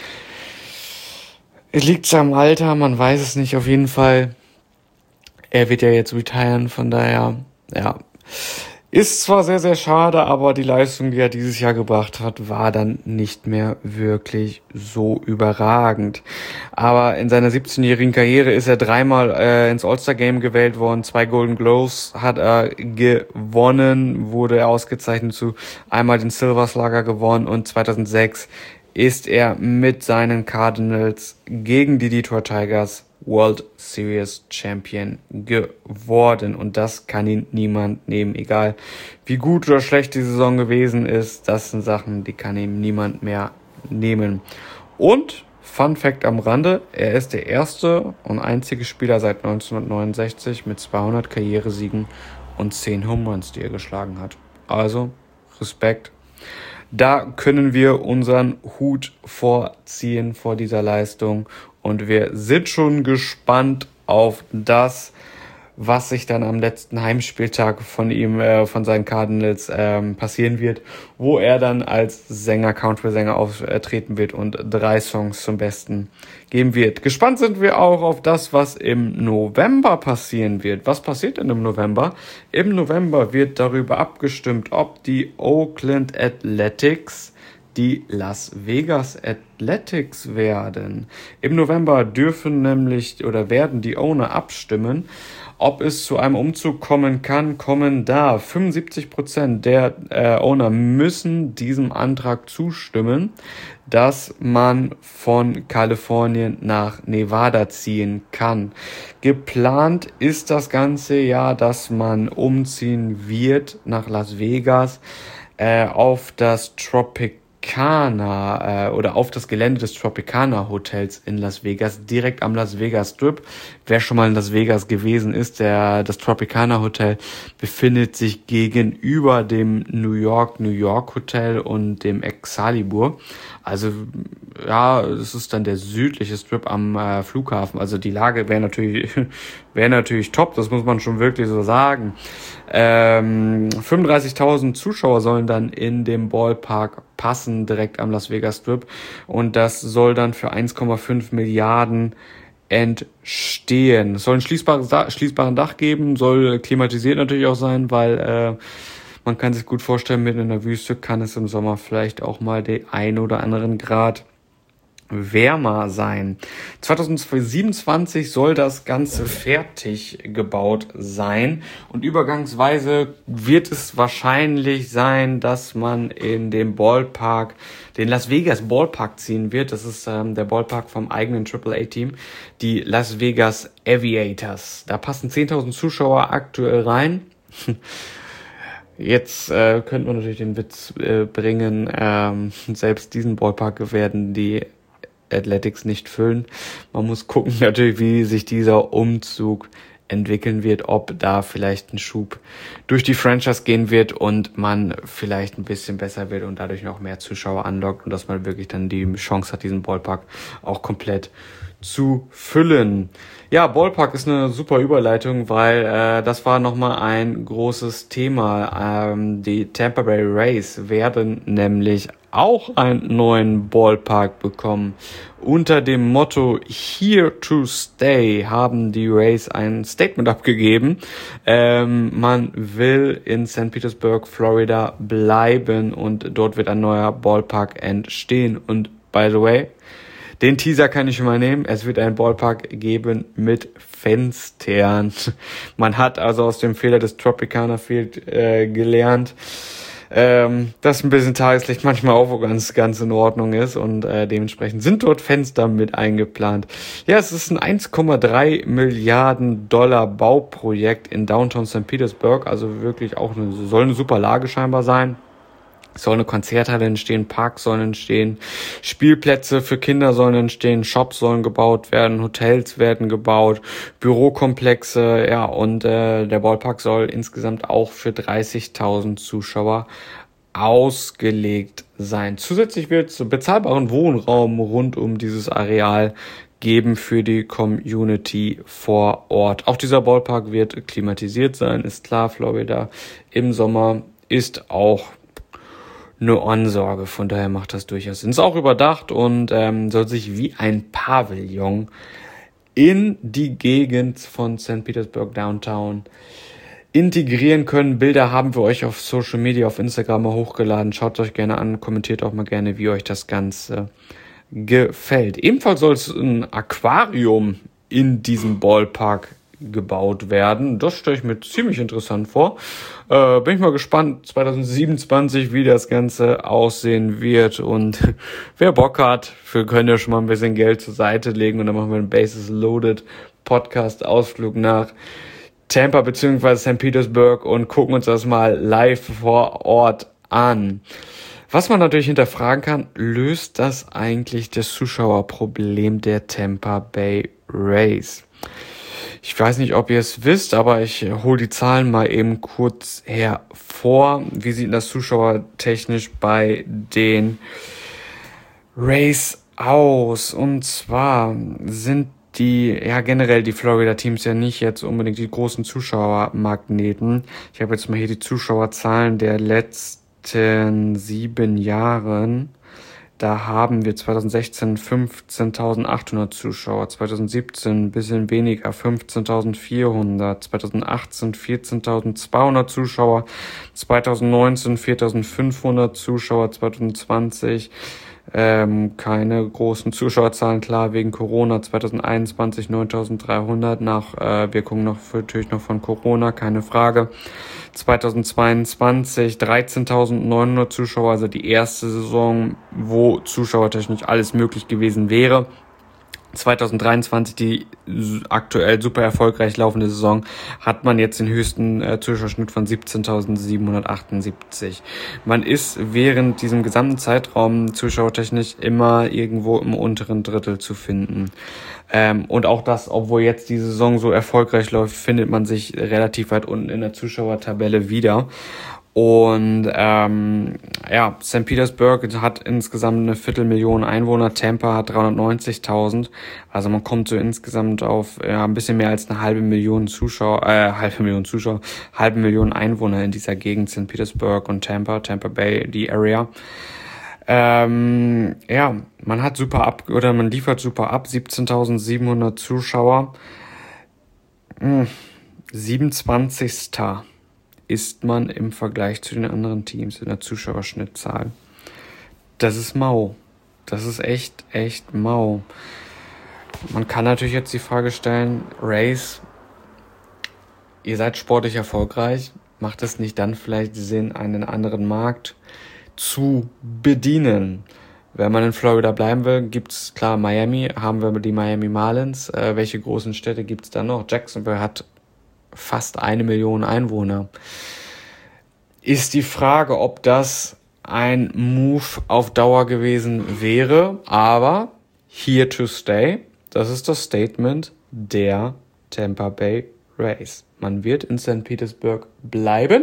es liegt am Alter, man weiß es nicht auf jeden Fall. Er wird ja jetzt retiren, von daher, ja. Ist zwar sehr, sehr schade, aber die Leistung, die er dieses Jahr gebracht hat, war dann nicht mehr wirklich so überragend. Aber in seiner 17-jährigen Karriere ist er 3-mal ins All-Star-Game gewählt worden, 2 Golden Gloves hat er gewonnen, wurde er ausgezeichnet zu einmal den Silver Slugger gewonnen und 2006 ist er mit seinen Cardinals gegen die Detroit Tigers World Series Champion geworden und das kann ihn niemand nehmen, egal wie gut oder schlecht die Saison gewesen ist, das sind Sachen, die kann ihm niemand mehr nehmen. Und Fun Fact am Rande, er ist der erste und einzige Spieler seit 1969 mit 200 Karrieresiegen und 10 Home Runs, die er geschlagen hat. Also Respekt. Da können wir unseren Hut vorziehen vor dieser Leistung und wir sind schon gespannt auf das was sich dann am letzten Heimspieltag von ihm, von seinen Cardinals passieren wird, wo er dann als Sänger, Country-Sänger auftreten wird und 3 Songs zum Besten geben wird. Gespannt sind wir auch auf das, was im November passieren wird. Was passiert denn im November? Im November wird darüber abgestimmt, ob die Oakland Athletics die Las Vegas Athletics werden. Im November dürfen nämlich oder werden die Owner abstimmen, ob es zu einem Umzug kommen darf. 75% der Owner müssen diesem Antrag zustimmen, dass man von Kalifornien nach Nevada ziehen kann. Geplant ist das ganze Jahr, dass man umziehen wird nach Las Vegas auf das oder auf das Gelände des Tropicana Hotels in Las Vegas, direkt am Las Vegas Strip. Wer schon mal in Las Vegas gewesen ist, das Tropicana Hotel befindet sich gegenüber dem New York Hotel und dem Excalibur. Also ja, es ist dann der südliche Strip am Flughafen. Also die Lage wäre natürlich top, das muss man schon wirklich so sagen. 35.000 Zuschauer sollen dann in dem Ballpark passen, direkt am Las Vegas Strip. Und das soll dann für 1,5 Milliarden entstehen. Es soll ein schließbaren Dach geben, soll klimatisiert natürlich auch sein, weil man kann sich gut vorstellen, mitten in der Wüste kann es im Sommer vielleicht auch mal den 1 oder anderen Grad wärmer sein. 2027 soll das Ganze fertig gebaut sein und übergangsweise wird es wahrscheinlich sein, dass man in dem Ballpark, den Las Vegas Ballpark ziehen wird. Das ist der Ballpark vom eigenen AAA-Team, die Las Vegas Aviators. Da passen 10.000 Zuschauer aktuell rein. Jetzt könnte man natürlich den Witz bringen, selbst diesen Ballpark werden die Athletics nicht füllen. Man muss gucken natürlich, wie sich dieser Umzug entwickeln wird, ob da vielleicht ein Schub durch die Franchise gehen wird und man vielleicht ein bisschen besser wird und dadurch noch mehr Zuschauer anlockt und dass man wirklich dann die Chance hat, diesen Ballpark auch komplett zu füllen. Ja, Ballpark ist eine super Überleitung, weil das war nochmal ein großes Thema. Die Tampa Bay Rays werden nämlich auch einen neuen Ballpark bekommen. Unter dem Motto Here to Stay haben die Rays ein Statement abgegeben. Man will in St. Petersburg, Florida bleiben und dort wird ein neuer Ballpark entstehen. Und by the way, den Teaser kann ich schon mal nehmen. Es wird einen Ballpark geben mit Fenstern. Man hat also aus dem Fehler des Tropicana Field gelernt, dass ein bisschen Tageslicht manchmal auch ganz in Ordnung ist und dementsprechend sind dort Fenster mit eingeplant. Ja, es ist ein 1,3 Milliarden Dollar Bauprojekt in Downtown St. Petersburg, also wirklich auch soll eine super Lage scheinbar sein. Es soll eine Konzerthalle entstehen, Parks sollen entstehen, Spielplätze für Kinder sollen entstehen, Shops sollen gebaut werden, Hotels werden gebaut, Bürokomplexe, ja, und der Ballpark soll insgesamt auch für 30.000 Zuschauer ausgelegt sein. Zusätzlich wird es bezahlbaren Wohnraum rund um dieses Areal geben für die Community vor Ort. Auch dieser Ballpark wird klimatisiert sein, ist klar, Florida im Sommer ist auch eine Ansorge, von daher macht das durchaus Sinn. Ist auch überdacht und soll sich wie ein Pavillon in die Gegend von St. Petersburg Downtown integrieren können. Bilder haben wir euch auf Social Media, auf Instagram mal hochgeladen. Schaut euch gerne an, kommentiert auch mal gerne, wie euch das Ganze gefällt. Ebenfalls soll es ein Aquarium in diesem Ballpark gebaut werden. Das stelle ich mir ziemlich interessant vor. Bin ich mal gespannt 2027, wie das Ganze aussehen wird und wer Bock hat, wir können ja schon mal ein bisschen Geld zur Seite legen und dann machen wir einen Bases Loaded Podcast Ausflug nach Tampa bzw. St. Petersburg und gucken uns das mal live vor Ort an. Was man natürlich hinterfragen kann, löst das eigentlich das Zuschauerproblem der Tampa Bay Rays? Ich weiß nicht, ob ihr es wisst, aber ich hole die Zahlen mal eben kurz hervor. Wie sieht das zuschauertechnisch bei den Rays aus? Und zwar sind generell die Florida-Teams ja nicht jetzt unbedingt die großen Zuschauermagneten. Ich habe jetzt mal hier die Zuschauerzahlen der letzten 7 Jahren. Da haben wir 2016 15.800 Zuschauer, 2017 ein bisschen weniger, 15.400, 2018 14.200 Zuschauer, 2019 4.500 Zuschauer, 2020 keine großen Zuschauerzahlen, klar, wegen Corona, 2021 9.300, nach Wirkung natürlich noch von Corona, keine Frage. 2022 13.900 Zuschauer, also die erste Saison, wo zuschauertechnisch alles möglich gewesen wäre. 2023, die aktuell super erfolgreich laufende Saison, hat man jetzt den höchsten Zuschauerschnitt von 17.778. Man ist während diesem gesamten Zeitraum zuschauertechnisch immer irgendwo im unteren Drittel zu finden. Und auch das, obwohl jetzt die Saison so erfolgreich läuft, findet man sich relativ weit unten in der Zuschauertabelle wieder. Und St. Petersburg hat insgesamt eine 250.000 Einwohner, Tampa hat 390.000, also man kommt so insgesamt auf ein bisschen mehr als eine halbe Million Einwohner in dieser Gegend, St. Petersburg und Tampa Bay, die Area. Man liefert super ab, 17.700 Zuschauer, 27. ist man im Vergleich zu den anderen Teams in der Zuschauerschnittzahl. Das ist mau. Das ist echt mau. Man kann natürlich jetzt die Frage stellen, Rays, ihr seid sportlich erfolgreich, macht es nicht dann vielleicht Sinn, einen anderen Markt zu bedienen? Wenn man in Florida bleiben will, gibt's klar Miami, haben wir die Miami Marlins. Welche großen Städte gibt's da noch? Jacksonville hat fast 1 Million Einwohner. Ist die Frage, ob das ein Move auf Dauer gewesen wäre, aber here to stay, das ist das Statement der Tampa Bay Rays. Man wird in St. Petersburg bleiben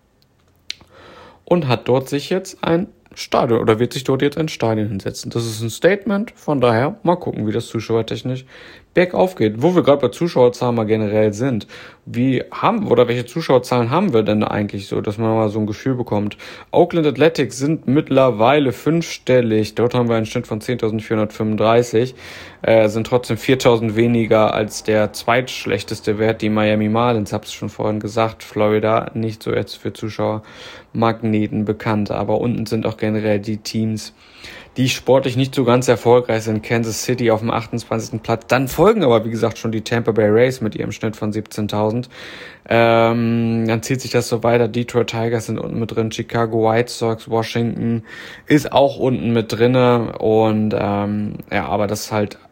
und hat dort sich jetzt ein Stadion oder wird sich dort jetzt ein Stadion hinsetzen. Das ist ein Statement, von daher mal gucken, wie das zuschauertechnisch bergauf geht. Wo wir gerade bei Zuschauerzahlen mal generell sind, welche Zuschauerzahlen haben wir denn eigentlich so, dass man mal so ein Gefühl bekommt? Oakland Athletics sind mittlerweile 5-stellig, dort haben wir einen Schnitt von 10.435, sind trotzdem 4.000 weniger als der zweitschlechteste Wert, die Miami Marlins, hab's schon vorhin gesagt, Florida nicht so jetzt für Zuschauermagneten bekannt, aber unten sind auch generell die Teams, die sportlich nicht so ganz erfolgreich sind. Kansas City auf dem 28. Platz. Dann folgen aber, wie gesagt, schon die Tampa Bay Rays mit ihrem Schnitt von 17.000. Dann zieht sich das so weiter. Detroit Tigers sind unten mit drin. Chicago White Sox, Washington ist auch unten mit drinne. Und aber das ist halt,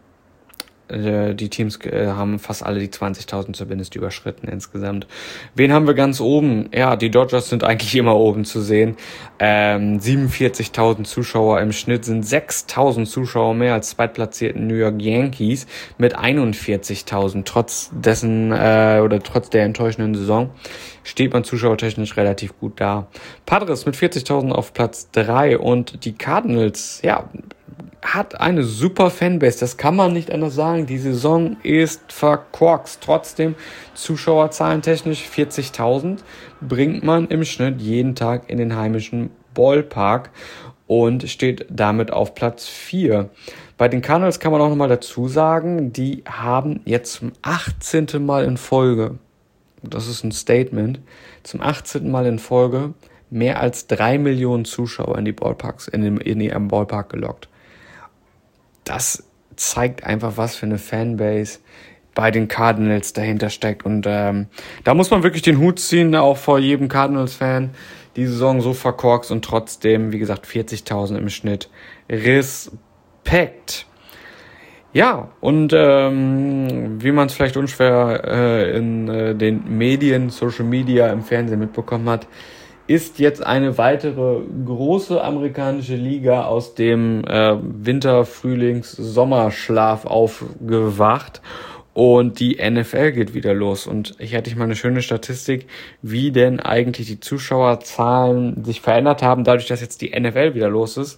die Teams haben fast alle die 20.000 zumindest überschritten insgesamt. Wen haben wir ganz oben? Ja, die Dodgers sind eigentlich immer oben zu sehen. 47.000 Zuschauer im Schnitt, sind 6.000 Zuschauer mehr als zweitplatzierten New York Yankees mit 41.000. Trotz der enttäuschenden Saison steht man zuschauertechnisch relativ gut da. Padres mit 40.000 auf Platz 3 und die Cardinals, hat eine super Fanbase, das kann man nicht anders sagen. Die Saison ist verkorkst. Trotzdem zuschauerzahlentechnisch 40.000 bringt man im Schnitt jeden Tag in den heimischen Ballpark und steht damit auf Platz 4. Bei den Cardinals kann man auch nochmal dazu sagen, die haben jetzt zum 18. Mal in Folge, das ist ein Statement, zum 18. Mal in Folge mehr als 3 Millionen Zuschauer in die Ballparks, in ihrem Ballpark gelockt. Das zeigt einfach, was für eine Fanbase bei den Cardinals dahinter steckt. Und da muss man wirklich den Hut ziehen, auch vor jedem Cardinals-Fan. Die Saison so verkorkst und trotzdem, wie gesagt, 40.000 im Schnitt. Respekt. Ja, und wie man es vielleicht unschwer in den Medien, Social Media, im Fernsehen mitbekommen hat, ist jetzt eine weitere große amerikanische Liga aus dem Winter-, Frühlings-, Sommerschlaf aufgewacht und die NFL geht wieder los. Und ich hatte mal eine schöne Statistik, wie denn eigentlich die Zuschauerzahlen sich verändert haben, dadurch, dass jetzt die NFL wieder los ist.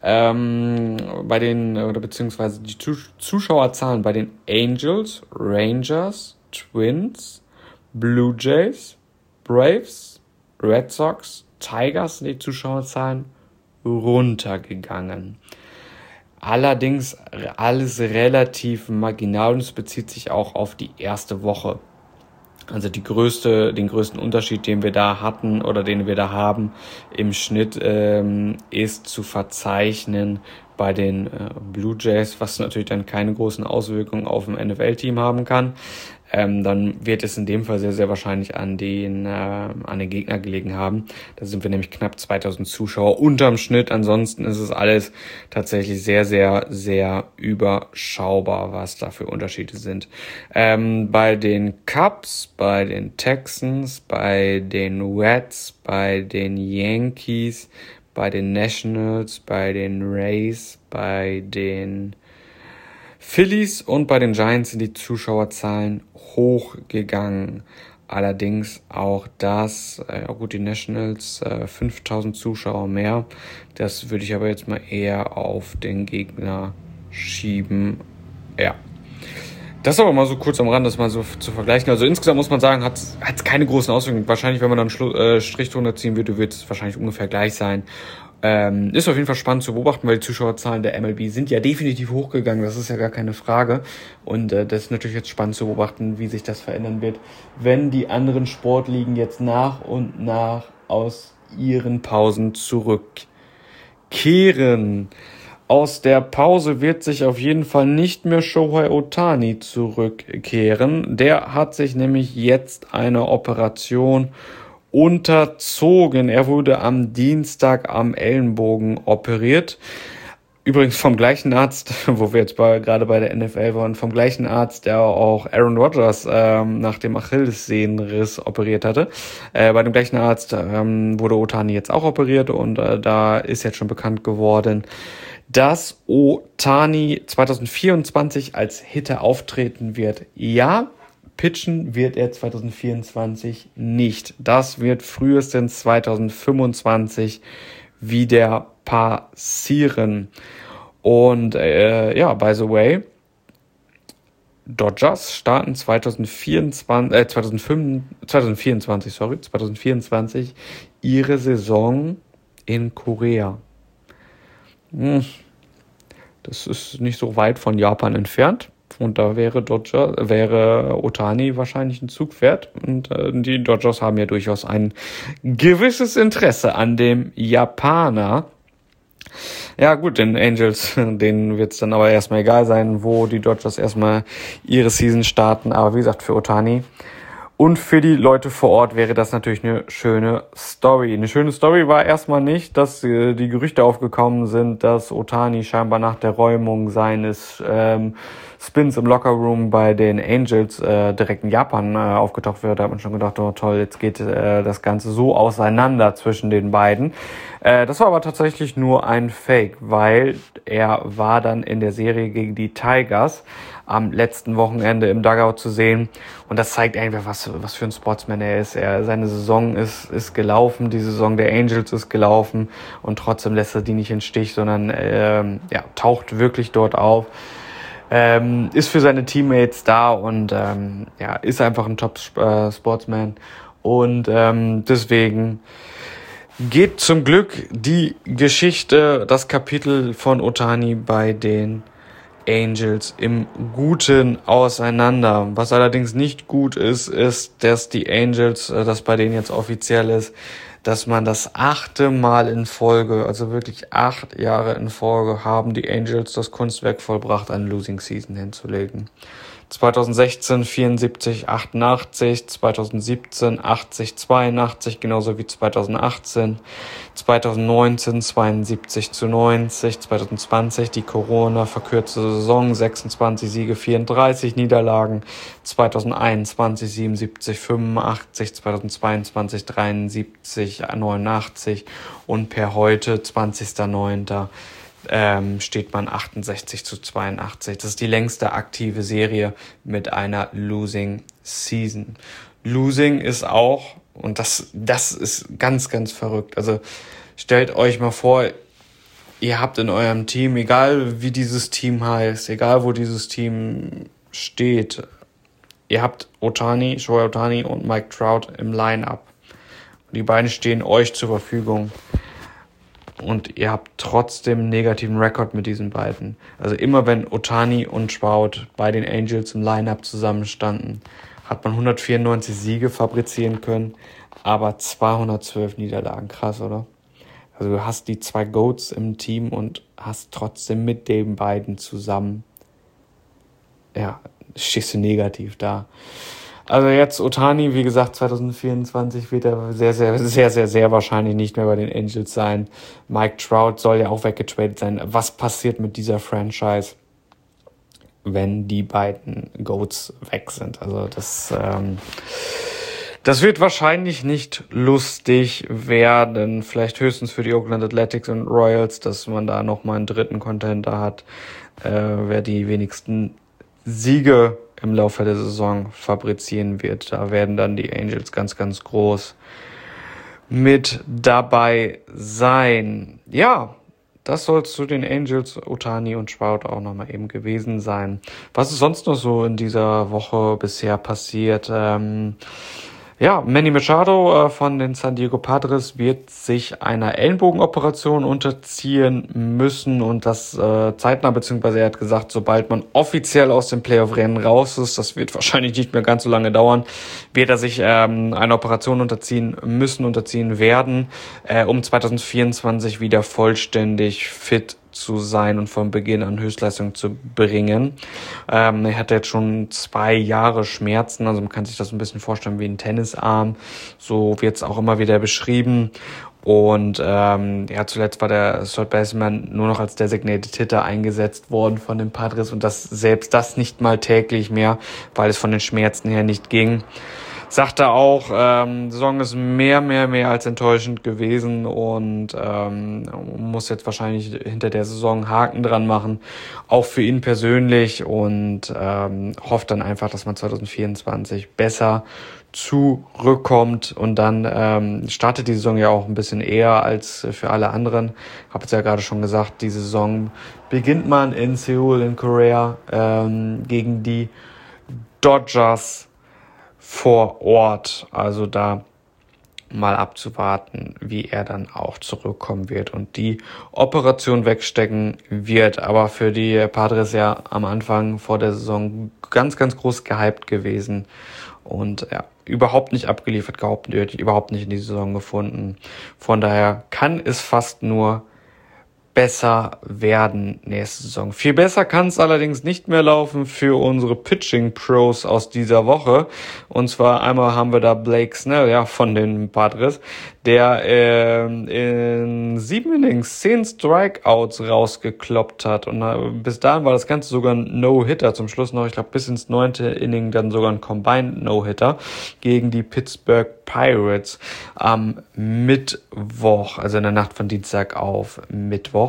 beziehungsweise die Zuschauerzahlen bei den Angels, Rangers, Twins, Blue Jays, Braves, Red Sox, Tigers sind die Zuschauerzahlen runtergegangen. Allerdings alles relativ marginal und es bezieht sich auch auf die erste Woche. Also den größten Unterschied, den wir da hatten oder den wir da haben im Schnitt, ist zu verzeichnen bei den Blue Jays, was natürlich dann keine großen Auswirkungen auf ein NFL-Team haben kann. Dann wird es in dem Fall sehr, sehr wahrscheinlich an den Gegner gelegen haben. Da sind wir nämlich knapp 2000 Zuschauer unterm Schnitt. Ansonsten ist es alles tatsächlich sehr, sehr, sehr überschaubar, was da für Unterschiede sind. Bei den Cubs, bei den Texans, bei den Reds, bei den Yankees, bei den Nationals, bei den Rays, bei den Phillies und bei den Giants sind die Zuschauerzahlen hochgegangen. Allerdings auch das, die Nationals 5000 Zuschauer mehr. Das würde ich aber jetzt mal eher auf den Gegner schieben. Ja. Das aber mal so kurz am Rand, das mal so zu vergleichen. Also insgesamt muss man sagen, hat es keine großen Auswirkungen. Wahrscheinlich, wenn man dann einen Strich drunter ziehen würde, wird es wahrscheinlich ungefähr gleich sein. Ist auf jeden Fall spannend zu beobachten, weil die Zuschauerzahlen der MLB sind ja definitiv hochgegangen, das ist ja gar keine Frage. Und das ist natürlich jetzt spannend zu beobachten, wie sich das verändern wird, wenn die anderen Sportligen jetzt nach und nach aus ihren Pausen zurückkehren. Aus der Pause wird sich auf jeden Fall nicht mehr Shohei Ohtani zurückkehren. Der hat sich nämlich jetzt eine Operation unterzogen. Er wurde am Dienstag am Ellenbogen operiert. Übrigens vom gleichen Arzt, wo wir jetzt gerade bei der NFL waren, vom gleichen Arzt, der auch Aaron Rodgers nach dem Achillessehnenriss operiert hatte. Bei dem gleichen Arzt wurde Ohtani jetzt auch operiert und da ist jetzt schon bekannt geworden, dass Ohtani 2024 als Hitter auftreten wird. Ja, pitchen wird er 2024 nicht. Das wird frühestens 2025 wieder passieren. Und by the way, Dodgers starten 2024 ihre Saison in Korea. Das ist nicht so weit von Japan entfernt. Und da wäre Ohtani wahrscheinlich ein Zugpferd. Und die Dodgers haben ja durchaus ein gewisses Interesse an dem Japaner. Ja gut, den Angels, denen wird es dann aber erstmal egal sein, wo die Dodgers erstmal ihre Season starten. Aber wie gesagt, für Ohtani und für die Leute vor Ort wäre das natürlich eine schöne Story. Eine schöne Story war erstmal nicht, dass die Gerüchte aufgekommen sind, dass Ohtani scheinbar nach der Räumung seines Spins im Lockerroom bei den Angels direkt in Japan aufgetaucht wird. Da hat man schon gedacht, oh toll, jetzt geht das Ganze so auseinander zwischen den beiden. Das war aber tatsächlich nur ein Fake, weil er war dann in der Serie gegen die Tigers am letzten Wochenende im Dugout zu sehen. Und das zeigt einfach, was für ein Sportsman er ist. Seine Saison ist gelaufen, die Saison der Angels ist gelaufen und trotzdem lässt er die nicht im Stich, sondern taucht wirklich dort auf. Ist für seine Teammates da und ist einfach ein Top-Sportsman. Und deswegen geht zum Glück die Geschichte, das Kapitel von Ohtani bei den Angels im Guten auseinander. Was allerdings nicht gut ist, dass die Angels, das bei denen jetzt offiziell ist, dass man das 8. Mal in Folge, also wirklich 8 Jahre in Folge, haben die Angels das Kunstwerk vollbracht, eine Losing Season hinzulegen. 2016 74, 88, 2017 80, 82, genauso wie 2018, 2019 72-90, 2020 die Corona-verkürzte Saison, 26 Siege, 34 Niederlagen, 2021 77, 85, 2022 73, 89 und per heute 20.09. Steht man 68-82. Das ist die längste aktive Serie mit einer Losing Season. Losing ist auch, und das ist ganz, ganz verrückt. Also stellt euch mal vor, ihr habt in eurem Team, egal wie dieses Team heißt, egal wo dieses Team steht, ihr habt Shohei Ohtani und Mike Trout im Line-Up. Die beiden stehen euch zur Verfügung. Und ihr habt trotzdem einen negativen Rekord mit diesen beiden. Also immer wenn Ohtani und Trout bei den Angels im Line-Up zusammenstanden, hat man 194 Siege fabrizieren können, aber 212 Niederlagen. Krass, oder? Also du hast die 2 GOATs im Team und hast trotzdem mit den beiden zusammen, ja, stehst du negativ da. Also jetzt Ohtani, wie gesagt, 2024 wird er sehr, sehr, sehr, sehr, sehr wahrscheinlich nicht mehr bei den Angels sein. Mike Trout soll ja auch weggetradet sein. Was passiert mit dieser Franchise, wenn die beiden GOATs weg sind? Also das wird wahrscheinlich nicht lustig werden. Vielleicht höchstens für die Oakland Athletics und Royals, dass man da nochmal einen dritten Contender hat, wer die wenigsten Siege im Laufe der Saison fabrizieren wird. Da werden dann die Angels ganz, ganz groß mit dabei sein. Ja, das soll es zu den Angels, Ohtani und Trout auch nochmal eben gewesen sein. Was ist sonst noch so in dieser Woche bisher passiert? Manny Machado von den San Diego Padres wird sich einer Ellenbogenoperation unterziehen müssen und das zeitnah, beziehungsweise er hat gesagt, sobald man offiziell aus dem Playoff-Rennen raus ist, das wird wahrscheinlich nicht mehr ganz so lange dauern, wird er sich einer Operation unterziehen werden, um 2024 wieder vollständig fit zu sein und von Beginn an Höchstleistung zu bringen. Er hat jetzt schon 2 Jahre Schmerzen, also man kann sich das ein bisschen vorstellen wie ein Tennisarm. So wird es auch immer wieder beschrieben. Und zuletzt war der Third Baseman nur noch als Designated Hitter eingesetzt worden von den Padres und selbst das nicht mal täglich mehr, weil es von den Schmerzen her nicht ging. Sagte auch, die Saison ist mehr als enttäuschend gewesen und muss jetzt wahrscheinlich hinter der Saison einen Haken dran machen, auch für ihn persönlich und hofft dann einfach, dass man 2024 besser zurückkommt und dann startet die Saison ja auch ein bisschen eher als für alle anderen. Ich habe es ja gerade schon gesagt, die Saison beginnt man in Seoul in Korea gegen die Dodgers vor Ort, also da mal abzuwarten, wie er dann auch zurückkommen wird und die Operation wegstecken wird, aber für die Padres ja am Anfang vor der Saison ganz, ganz groß gehypt gewesen und ja, überhaupt nicht abgeliefert, überhaupt nicht in die Saison gefunden. Von daher kann es fast nur besser werden nächste Saison. Viel besser kann es allerdings nicht mehr laufen für unsere Pitching-Pros aus dieser Woche. Und zwar einmal haben wir da Blake Snell, von den Padres, der in 7 Innings 10 Strikeouts rausgekloppt hat. Und bis dahin war das Ganze sogar ein No-Hitter. Zum Schluss noch, ich glaube, bis ins 9. Inning dann sogar ein Combined No-Hitter gegen die Pittsburgh Pirates am Mittwoch, also in der Nacht von Dienstag auf Mittwoch.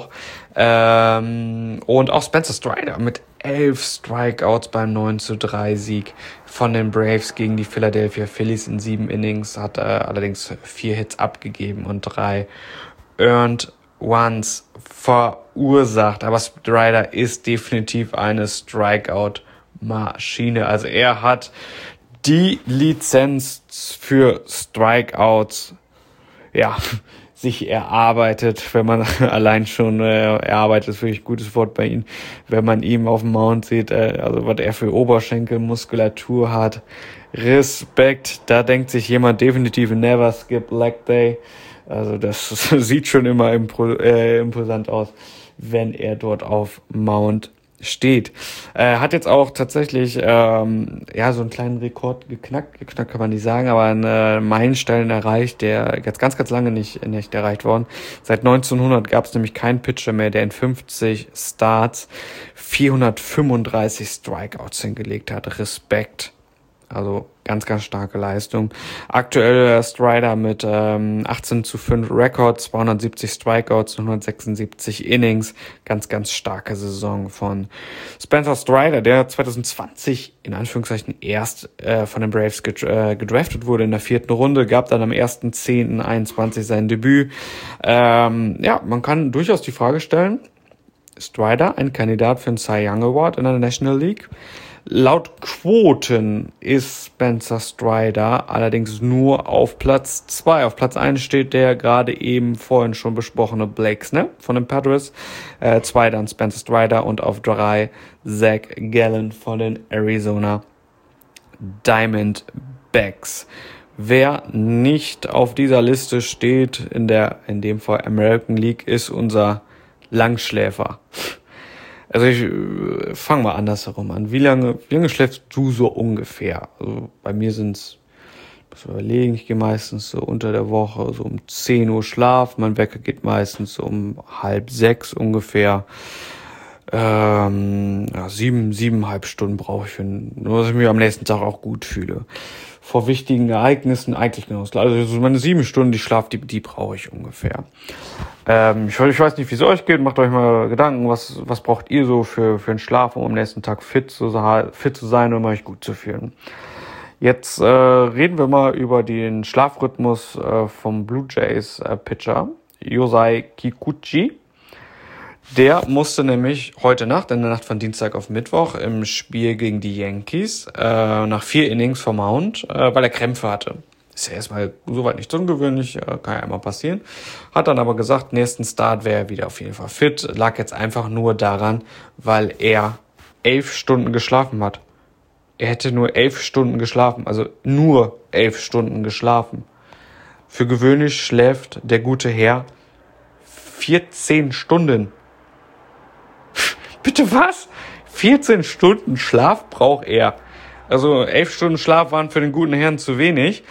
Und auch Spencer Strider mit 11 Strikeouts beim 9:3 Sieg von den Braves gegen die Philadelphia Phillies in 7 Innings, hat allerdings 4 Hits abgegeben und 3 Earned Runs verursacht. Aber Strider ist definitiv eine Strikeout-Maschine. Also er hat die Lizenz für Strikeouts, sich erarbeitet, wenn man allein schon erarbeitet, ist wirklich ein gutes Wort bei ihm, wenn man ihn auf dem Mount sieht, also was er für Oberschenkelmuskulatur hat. Respekt, da denkt sich jemand definitiv never skip leg day. Also das sieht schon immer imposant aus, wenn er dort auf Mount steht. Hat jetzt auch tatsächlich so einen kleinen Rekord geknackt kann man nicht sagen, aber einen Meilenstein erreicht, der jetzt ganz, ganz lange nicht erreicht worden. Seit 1900 gab es nämlich keinen Pitcher mehr, der in 50 Starts 435 Strikeouts hingelegt hat. Respekt. Also ganz, ganz starke Leistung. Aktuell Strider mit 18:5 Rekord, 270 Strikeouts, 176 Innings. Ganz, ganz starke Saison von Spencer Strider, der 2020 in Anführungszeichen erst von den Braves gedraftet wurde in der 4. Runde, gab dann am 1.10.21 sein Debüt. Man kann durchaus die Frage stellen, Strider ein Kandidat für einen Cy Young Award in der National League? Laut Quoten ist Spencer Strider allerdings nur auf Platz 2. Auf Platz 1 steht der gerade eben vorhin schon besprochene Blake Snell von den Padres. 2 dann Spencer Strider und auf 3 Zach Gallen von den Arizona Diamondbacks. Wer nicht auf dieser Liste steht, in dem Fall American League, ist unser Langschläfer. Also ich fange mal andersherum an. Wie lange schläfst du so ungefähr? Also bei mir sind's, muss man überlegen, ich gehe meistens so unter der Woche so um 10 Uhr schlafen. Mein Wecker geht meistens so um 5:30 ungefähr. 7,5 Stunden brauche ich, nur dass ich mich am nächsten Tag auch gut fühle. Vor wichtigen Ereignissen eigentlich genau das gleiche. Also meine 7 Stunden, die Schlaf, die brauche ich ungefähr. Ich weiß nicht, wie es euch geht. Macht euch mal Gedanken, was braucht ihr so für einen Schlaf, um am nächsten Tag fit zu sein und euch gut zu fühlen. Jetzt reden wir mal über den Schlafrhythmus vom Blue Jays Pitcher Yusei Kikuchi. Der musste nämlich heute Nacht, in der Nacht von Dienstag auf Mittwoch, im Spiel gegen die Yankees nach 4 Innings vom Mount, weil er Krämpfe hatte. Ist ja erstmal soweit nicht ungewöhnlich, kann ja immer passieren. Hat dann aber gesagt, nächsten Start wäre er wieder auf jeden Fall fit. Lag jetzt einfach nur daran, weil er 11 Stunden geschlafen hat. Er hätte nur 11 Stunden geschlafen, also nur 11 Stunden geschlafen. Für gewöhnlich schläft der gute Herr 14 Stunden. Bitte was? 14 Stunden Schlaf braucht er. Also 11 Stunden Schlaf waren für den guten Herrn zu wenig.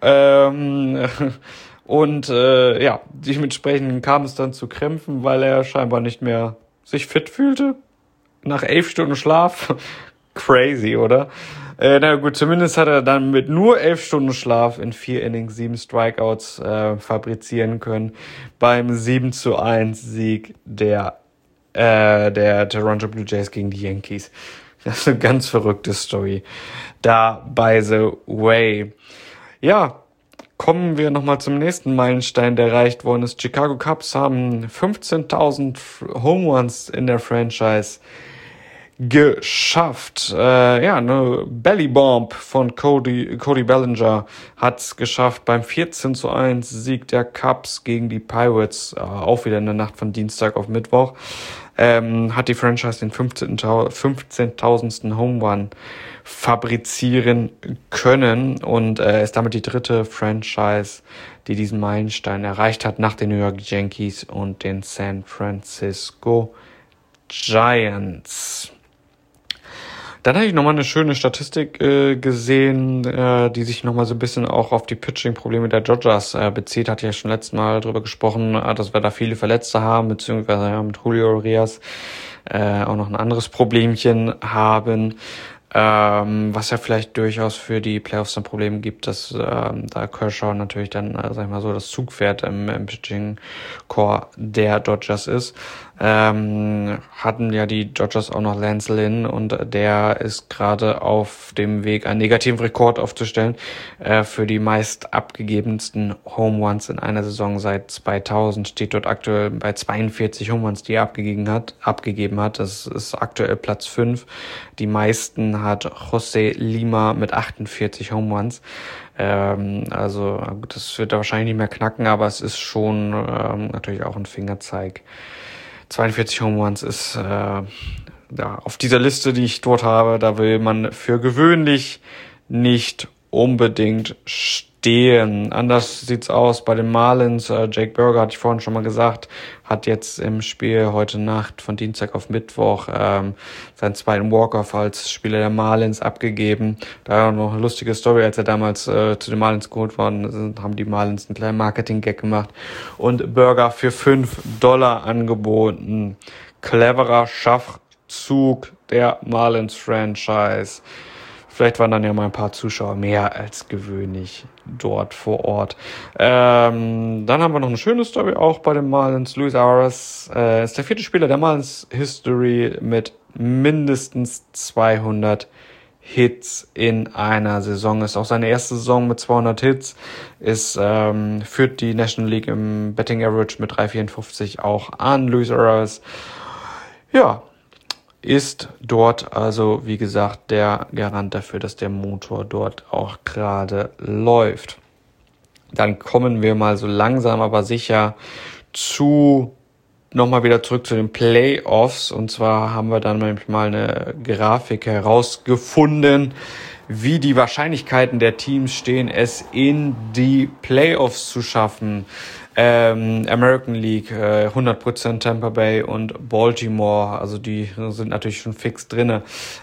Dementsprechend kam es dann zu Krämpfen, weil er scheinbar nicht mehr sich fit fühlte. Nach 11 Stunden Schlaf. Crazy, oder? Zumindest hat er dann mit nur 11 Stunden Schlaf in 4 Innings 7 Strikeouts fabrizieren können beim 7:1 Sieg der Toronto Blue Jays gegen die Yankees. Das ist eine ganz verrückte Story. Da, by the way. Ja, kommen wir nochmal zum nächsten Meilenstein, der erreicht worden ist. Chicago Cubs haben 15.000 Home Runs in der Franchise geschafft. Eine Belly Bomb von Cody Bellinger hat's geschafft beim 14:1 Sieg der Cubs gegen die Pirates, auch wieder in der Nacht von Dienstag auf Mittwoch. Hat die Franchise den 15.000. Home Run fabrizieren können und ist damit die dritte Franchise, die diesen Meilenstein erreicht hat, nach den New York Yankees und den San Francisco Giants. Dann habe ich nochmal eine schöne Statistik gesehen, die sich nochmal so ein bisschen auch auf die Pitching-Probleme der Dodgers bezieht. Hatte ich ja schon letztes Mal drüber gesprochen, dass wir da viele Verletzte haben, beziehungsweise mit Julio Urias auch noch ein anderes Problemchen haben. Was ja vielleicht durchaus für die Playoffs ein Problem gibt, dass da Kershaw natürlich dann, das Zugpferd im Pitching-Core der Dodgers ist. Hatten ja die Dodgers auch noch Lance Lynn und der ist gerade auf dem Weg, einen negativen Rekord aufzustellen für die meist abgegebensten Home Runs in einer Saison seit 2000. Steht dort aktuell bei 42 Home Runs, die er abgegeben hat. Das ist aktuell Platz 5. Die meisten hat Jose Lima mit 48 Home Runs. Das wird er wahrscheinlich nicht mehr knacken, aber es ist schon natürlich auch ein Fingerzeig. 42 Home Runs ist auf dieser Liste, die ich dort habe, da will man für gewöhnlich nicht unbedingt stehen. Anders sieht's aus bei den Marlins. Jake Burger, hatte ich vorhin schon mal gesagt, hat jetzt im Spiel heute Nacht von Dienstag auf Mittwoch seinen zweiten Walk-Off als Spieler der Marlins abgegeben. Da noch eine lustige Story, als er damals zu den Marlins geholt worden ist, haben die Marlins einen kleinen Marketing-Gag gemacht und Burger für $5 angeboten. Cleverer Schachzug der Marlins-Franchise. Vielleicht waren dann ja mal ein paar Zuschauer mehr als gewöhnlich dort vor Ort. Dann haben wir noch eine schöne Story auch bei den Marlins. Luis Arias ist der 4. Spieler der Marlins History mit mindestens 200 Hits in einer Saison. Ist auch seine erste Saison mit 200 Hits. Führt die National League im Betting Average mit 3,54 auch an. Luis Arias, ja, ist dort also, wie gesagt, der Garant dafür, dass der Motor dort auch gerade läuft. Dann kommen wir mal so langsam, aber sicher nochmal wieder zurück zu den Playoffs. Und zwar haben wir dann mal eine Grafik herausgefunden, wie die Wahrscheinlichkeiten der Teams stehen, es in die Playoffs zu schaffen. American League 100% Tampa Bay und Baltimore, also die sind natürlich schon fix drinne.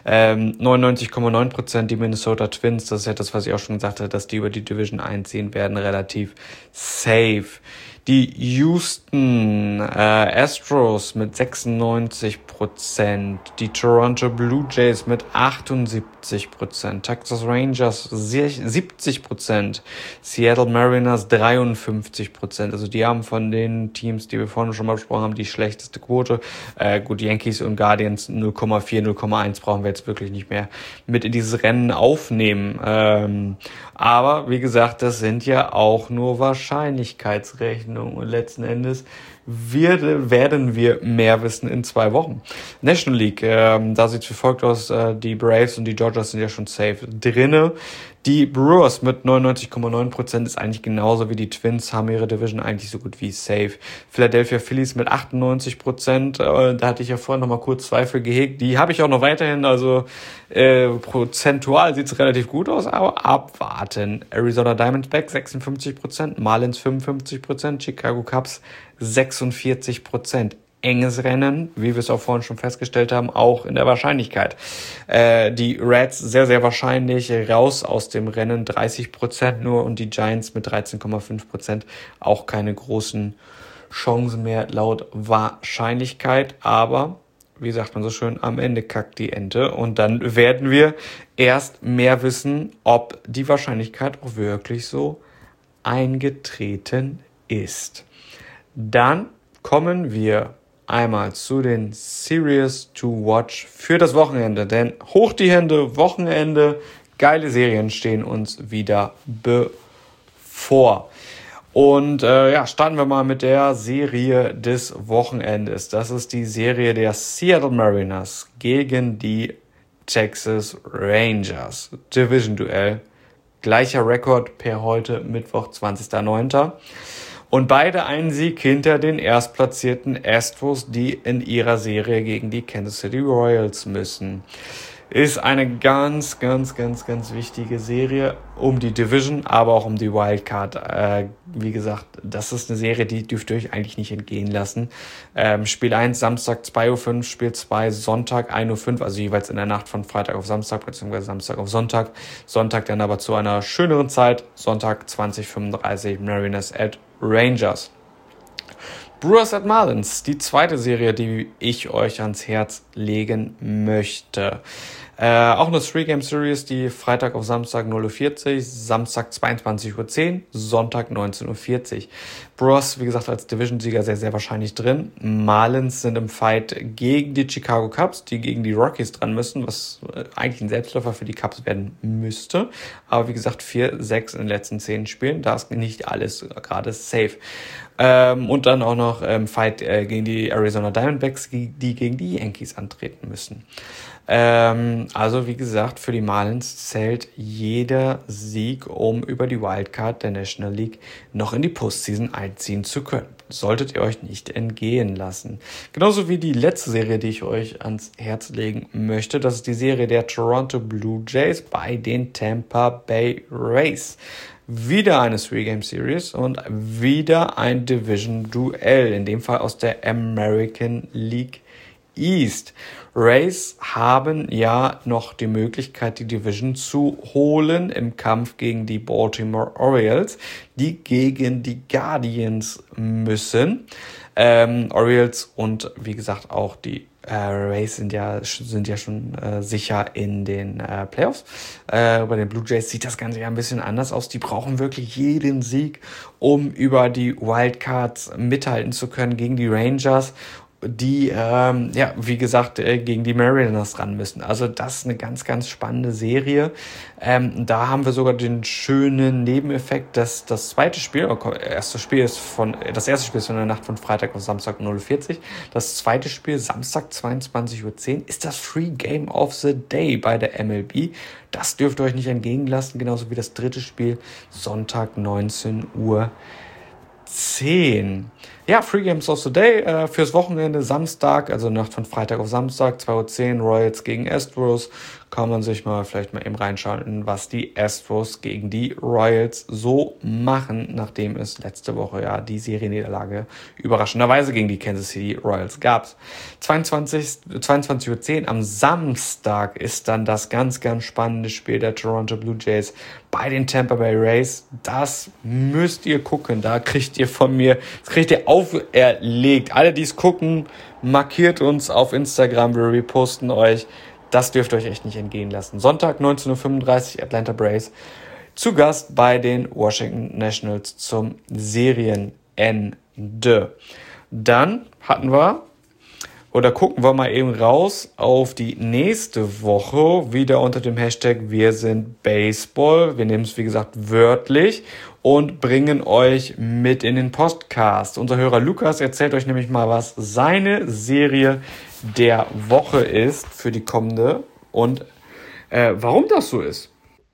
99,9% die Minnesota Twins, das ist ja das, was ich auch schon gesagt habe, dass die über die Division einziehen werden, relativ safe. Die Houston Astros mit 96%, die Toronto Blue Jays mit 78%, Texas Rangers 70%, Seattle Mariners 53%. Also die haben von den Teams, die wir vorhin schon mal besprochen haben, die schlechteste Quote. Gut, Yankees und Guardians 0,4, 0,1 brauchen wir jetzt wirklich nicht mehr mit in dieses Rennen aufnehmen. Aber wie gesagt, das sind ja auch nur Wahrscheinlichkeitsrechnungen und letzten Endes werden wir mehr wissen in 2 Wochen. National League, da sieht es wie folgt aus, die Braves und die Dodgers sind ja schon safe drinne. Die Brewers mit 99,9% ist eigentlich genauso wie die Twins, haben ihre Division eigentlich so gut wie safe. Philadelphia Phillies mit 98%, da hatte ich ja vorhin noch mal kurz Zweifel gehegt. Die habe ich auch noch weiterhin, also prozentual sieht es relativ gut aus, aber abwarten. Arizona Diamondbacks 56%, Marlins 55%, Chicago Cubs 46%. Enges Rennen, wie wir es auch vorhin schon festgestellt haben, auch in der Wahrscheinlichkeit. Die Reds sehr, sehr wahrscheinlich raus aus dem Rennen, 30% nur, und die Giants mit 13,5% auch keine großen Chancen mehr laut Wahrscheinlichkeit. Aber, wie sagt man so schön, am Ende kackt die Ente, und dann werden wir erst mehr wissen, ob die Wahrscheinlichkeit auch wirklich so eingetreten ist. Dann kommen wir einmal zu den Series to Watch für das Wochenende, denn hoch die Hände, Wochenende, geile Serien stehen uns wieder bevor. Und starten wir mal mit der Serie des Wochenendes. Das ist die Serie der Seattle Mariners gegen die Texas Rangers. Division-Duell, gleicher Rekord per heute, Mittwoch, 20.09. Und beide einen Sieg hinter den erstplatzierten Astros, die in ihrer Serie gegen die Kansas City Royals müssen. Ist eine ganz, ganz, ganz, ganz wichtige Serie um die Division, aber auch um die Wildcard. Wie gesagt, das ist eine Serie, die dürft ihr euch eigentlich nicht entgehen lassen. Spiel 1 Samstag 2:05 Uhr, Spiel 2 Sonntag 1:05 Uhr, also jeweils in der Nacht von Freitag auf Samstag bzw. Samstag auf Sonntag. Sonntag dann aber zu einer schöneren Zeit, Sonntag 20:35 Uhr, Mariners at Rangers. Brewers at Marlins, die zweite Serie, die ich euch ans Herz legen möchte. Auch eine 3-Game-Series, die Freitag auf Samstag 0:40 Uhr, Samstag 22:10 Uhr, Sonntag 19:40 Uhr. Brewers, wie gesagt, als Division-Sieger sehr, sehr wahrscheinlich drin. Marlins sind im Fight gegen die Chicago Cubs, die gegen die Rockies dran müssen, was eigentlich ein Selbstläufer für die Cubs werden müsste. Aber wie gesagt, 4-6 in den letzten 10 Spielen, da ist nicht alles gerade safe. Und dann auch noch Fight gegen die Arizona Diamondbacks, die gegen die Yankees antreten müssen. Also wie gesagt, für die Marlins zählt jeder Sieg, um über die Wildcard der National League noch in die Postseason einziehen zu können. Solltet ihr euch nicht entgehen lassen. Genauso wie die letzte Serie, die ich euch ans Herz legen möchte. Das ist die Serie der Toronto Blue Jays bei den Tampa Bay Rays. Wieder eine 3-Game-Series und wieder ein Division-Duell, in dem Fall aus der American League East. Rays haben ja noch die Möglichkeit, die Division zu holen im Kampf gegen die Baltimore Orioles, die gegen die Guardians müssen. Orioles und wie gesagt auch die Rays sind ja schon sicher in den Playoffs. Bei den Blue Jays sieht das Ganze ja ein bisschen anders aus. Die brauchen wirklich jeden Sieg, um über die Wildcards mithalten zu können gegen die Rangers, die, wie gesagt, gegen die Mariners ran müssen. Also das ist eine ganz, ganz spannende Serie. Da haben wir sogar den schönen Nebeneffekt, dass das erste Spiel ist von der Nacht von Freitag auf Samstag 0:40 Uhr. Das zweite Spiel, Samstag 22:10 Uhr, ist das Free Game of the Day bei der MLB. Das dürft ihr euch nicht entgehen lassen, genauso wie das dritte Spiel, Sonntag 19:10 Uhr. Ja, Free Games of the Day fürs Wochenende, Samstag, also Nacht von Freitag auf Samstag, 2:10 Uhr, Royals gegen Astros. Kann man sich vielleicht mal eben reinschauen, was die Astros gegen die Royals so machen, nachdem es letzte Woche ja die Serienniederlage überraschenderweise gegen die Kansas City Royals gab. 22:10 Uhr am Samstag ist dann das ganz, ganz spannende Spiel der Toronto Blue Jays bei den Tampa Bay Rays. Das müsst ihr gucken, das kriegt ihr auferlegt. Alle, die es gucken, markiert uns auf Instagram, wir reposten euch. Das dürft ihr euch echt nicht entgehen lassen. Sonntag 19:35 Uhr Atlanta Braves zu Gast bei den Washington Nationals zum Serienende. Dann gucken wir mal eben raus auf die nächste Woche, wieder unter dem Hashtag Wir sind Baseball. Wir nehmen es, wie gesagt, wörtlich und bringen euch mit in den Podcast. Unser Hörer Lukas erzählt euch nämlich mal, was seine Serie der Woche ist für die kommende und warum das so ist.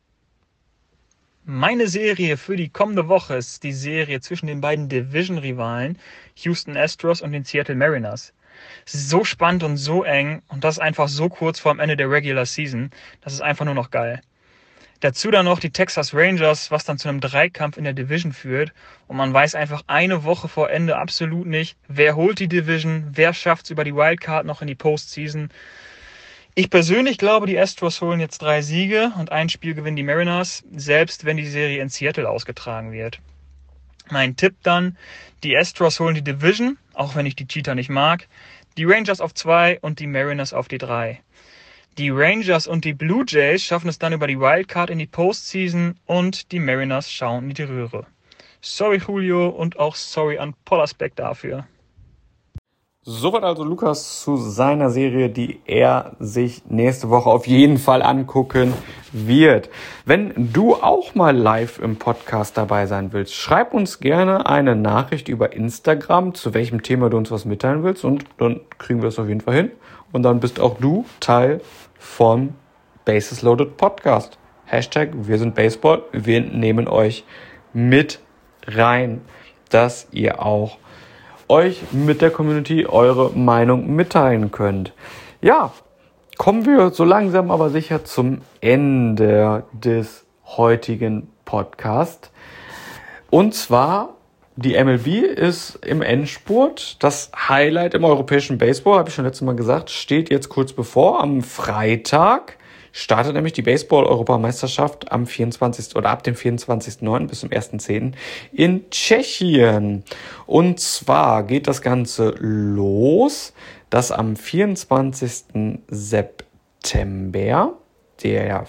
Meine Serie für die kommende Woche ist die Serie zwischen den beiden Division-Rivalen Houston Astros und den Seattle Mariners. Es ist so spannend und so eng und das einfach so kurz vor dem Ende der Regular Season. Das ist einfach nur noch geil. Dazu dann noch die Texas Rangers, was dann zu einem Dreikampf in der Division führt. Und man weiß einfach eine Woche vor Ende absolut nicht, wer holt die Division, wer schafft es über die Wildcard noch in die Postseason. Ich persönlich glaube, die Astros holen jetzt 3 Siege und ein Spiel gewinnen die Mariners, selbst wenn die Serie in Seattle ausgetragen wird. Mein Tipp dann, die Astros holen die Division, auch wenn ich die Cheater nicht mag, die Rangers auf 2 und die Mariners auf die 3. Die Rangers und die Blue Jays schaffen es dann über die Wildcard in die Postseason und die Mariners schauen in die Röhre. Sorry Julio und auch sorry an Pollersbeck dafür. Soweit also Lukas zu seiner Serie, die er sich nächste Woche auf jeden Fall angucken wird. Wenn du auch mal live im Podcast dabei sein willst, schreib uns gerne eine Nachricht über Instagram, zu welchem Thema du uns was mitteilen willst, und dann kriegen wir das auf jeden Fall hin. Und dann bist auch du Teil von Bases Loaded Podcast. Hashtag Wir sind Baseball. Wir nehmen euch mit rein, dass ihr auch euch mit der Community eure Meinung mitteilen könnt. Ja, kommen wir so langsam aber sicher zum Ende des heutigen Podcasts. Und zwar, die MLB ist im Endspurt. Das Highlight im europäischen Baseball, habe ich schon letztes Mal gesagt, steht jetzt kurz bevor. Am Freitag startet nämlich die Baseball-Europameisterschaft ab dem 24.09. bis zum 1.10. in Tschechien. Und zwar geht das Ganze los, dass am 24. September, der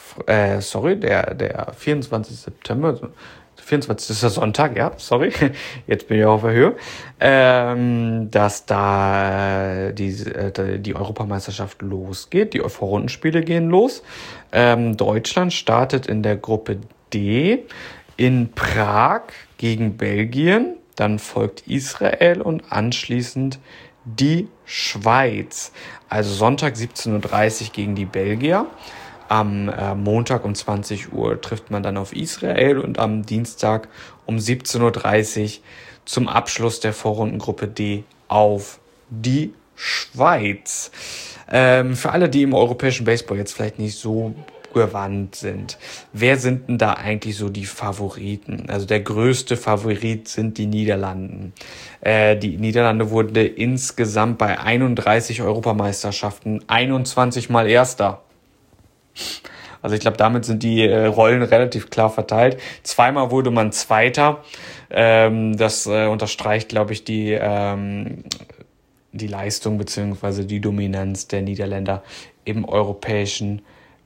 24. September, 24. ist der Sonntag, ja, sorry, jetzt bin ich auf der Höhe, dass da die Europameisterschaft losgeht, die Vorrundenspiele gehen los. Deutschland startet in der Gruppe D in Prag gegen Belgien, dann folgt Israel und anschließend die Schweiz. Also Sonntag 17:30 Uhr gegen die Belgier. Am Montag um 20 Uhr trifft man dann auf Israel und am Dienstag um 17:30 Uhr zum Abschluss der Vorrundengruppe D auf die Schweiz. Für alle, die im europäischen Baseball jetzt vielleicht nicht so gewandt sind, wer sind denn da eigentlich so die Favoriten? Also der größte Favorit sind die Niederlande. Die Niederlande wurde insgesamt bei 31 Europameisterschaften 21 Mal Erster. Also ich glaube, damit sind die Rollen relativ klar verteilt. 2-mal wurde man Zweiter. Das unterstreicht, glaube ich, die die Leistung bzw. die Dominanz der Niederländer im europäischen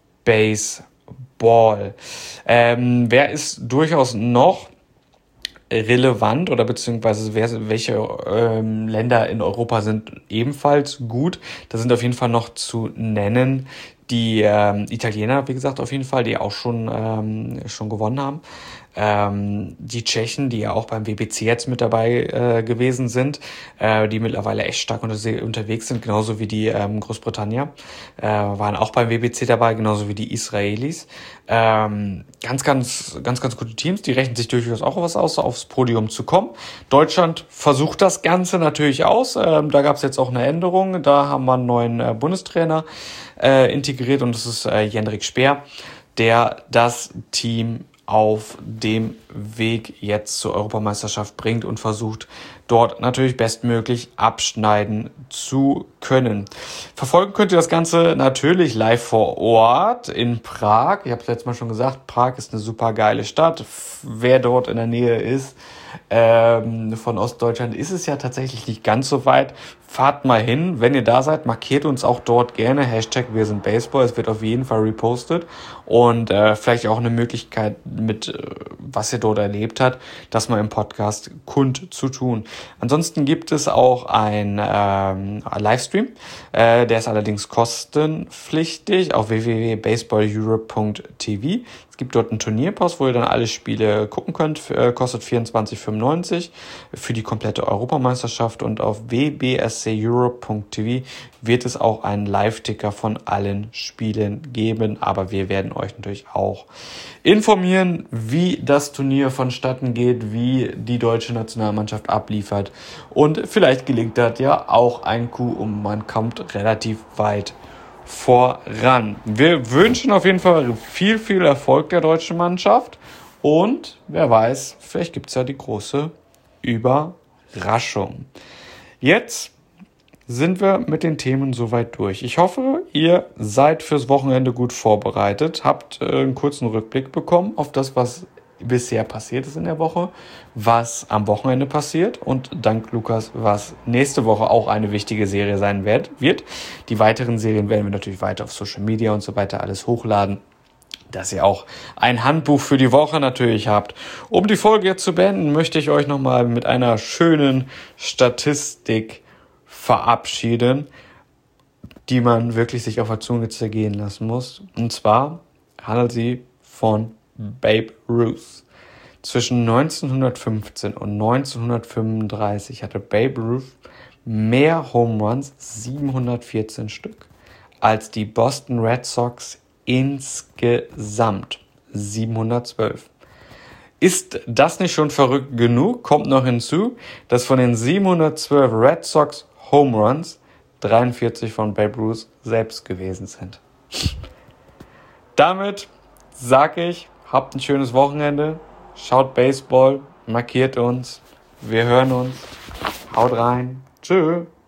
Baseball. Wer ist durchaus noch relevant oder beziehungsweise welche Länder in Europa sind ebenfalls gut? Da sind auf jeden Fall noch zu nennen die Italiener, wie gesagt, auf jeden Fall, die auch schon gewonnen haben. Die Tschechen, die ja auch beim WBC jetzt mit dabei gewesen sind, die mittlerweile echt stark unterwegs sind, genauso wie die Großbritannier, waren auch beim WBC dabei, genauso wie die Israelis. Ganz gute Teams, die rechnen sich durchaus auch was aus, aufs Podium zu kommen. Deutschland versucht das Ganze natürlich aus. Da gab es jetzt auch eine Änderung. Da haben wir einen neuen Bundestrainer integriert und das ist Jendrik Speer, der das Team auf dem Weg jetzt zur Europameisterschaft bringt und versucht, dort natürlich bestmöglich abschneiden zu können. Verfolgen könnt ihr das Ganze natürlich live vor Ort in Prag. Ich habe es letztes Mal schon gesagt, Prag ist eine super geile Stadt. Wer dort in der Nähe ist, von Ostdeutschland, ist es ja tatsächlich nicht ganz so weit. Fahrt mal hin, wenn ihr da seid, markiert uns auch dort gerne, #WirSindBaseball, es wird auf jeden Fall repostet und vielleicht auch eine Möglichkeit mit, was ihr dort erlebt habt, das mal im Podcast kundzutun. Ansonsten gibt es auch ein Livestream, der ist allerdings kostenpflichtig auf www.baseballeurope.tv. Es gibt dort einen Turnierpass, wo ihr dann alle Spiele gucken könnt, kostet 24,95 für die komplette Europameisterschaft und auf wbsceurope.tv wird es auch einen Live-Ticker von allen Spielen geben, aber wir werden euch natürlich auch informieren, wie das Turnier vonstatten geht, wie die deutsche Nationalmannschaft abliefert und vielleicht gelingt das ja auch ein Coup und man kommt relativ weit voran. Wir wünschen auf jeden Fall viel Erfolg der deutschen Mannschaft und wer weiß, vielleicht gibt es ja die große Überraschung. Jetzt sind wir mit den Themen soweit durch. Ich hoffe, ihr seid fürs Wochenende gut vorbereitet, habt einen kurzen Rückblick bekommen auf das, was bisher passiert ist in der Woche, was am Wochenende passiert und dank Lukas, was nächste Woche auch eine wichtige Serie sein wird. Die weiteren Serien werden wir natürlich weiter auf Social Media und so weiter alles hochladen, dass ihr auch ein Handbuch für die Woche natürlich habt. Um die Folge jetzt zu beenden, möchte ich euch nochmal mit einer schönen Statistik verabschieden, die man wirklich sich auf der Zunge zergehen lassen muss. Und zwar handelt sie von Babe Ruth. Zwischen 1915 und 1935 hatte Babe Ruth mehr Home Runs, 714 Stück, als die Boston Red Sox insgesamt, 712. Ist das nicht schon verrückt genug? Kommt noch hinzu, dass von den 712 Red Sox Home Runs 43 von Babe Ruth selbst gewesen sind. Damit sage ich, habt ein schönes Wochenende, schaut Baseball, markiert uns, wir hören uns, haut rein, tschö.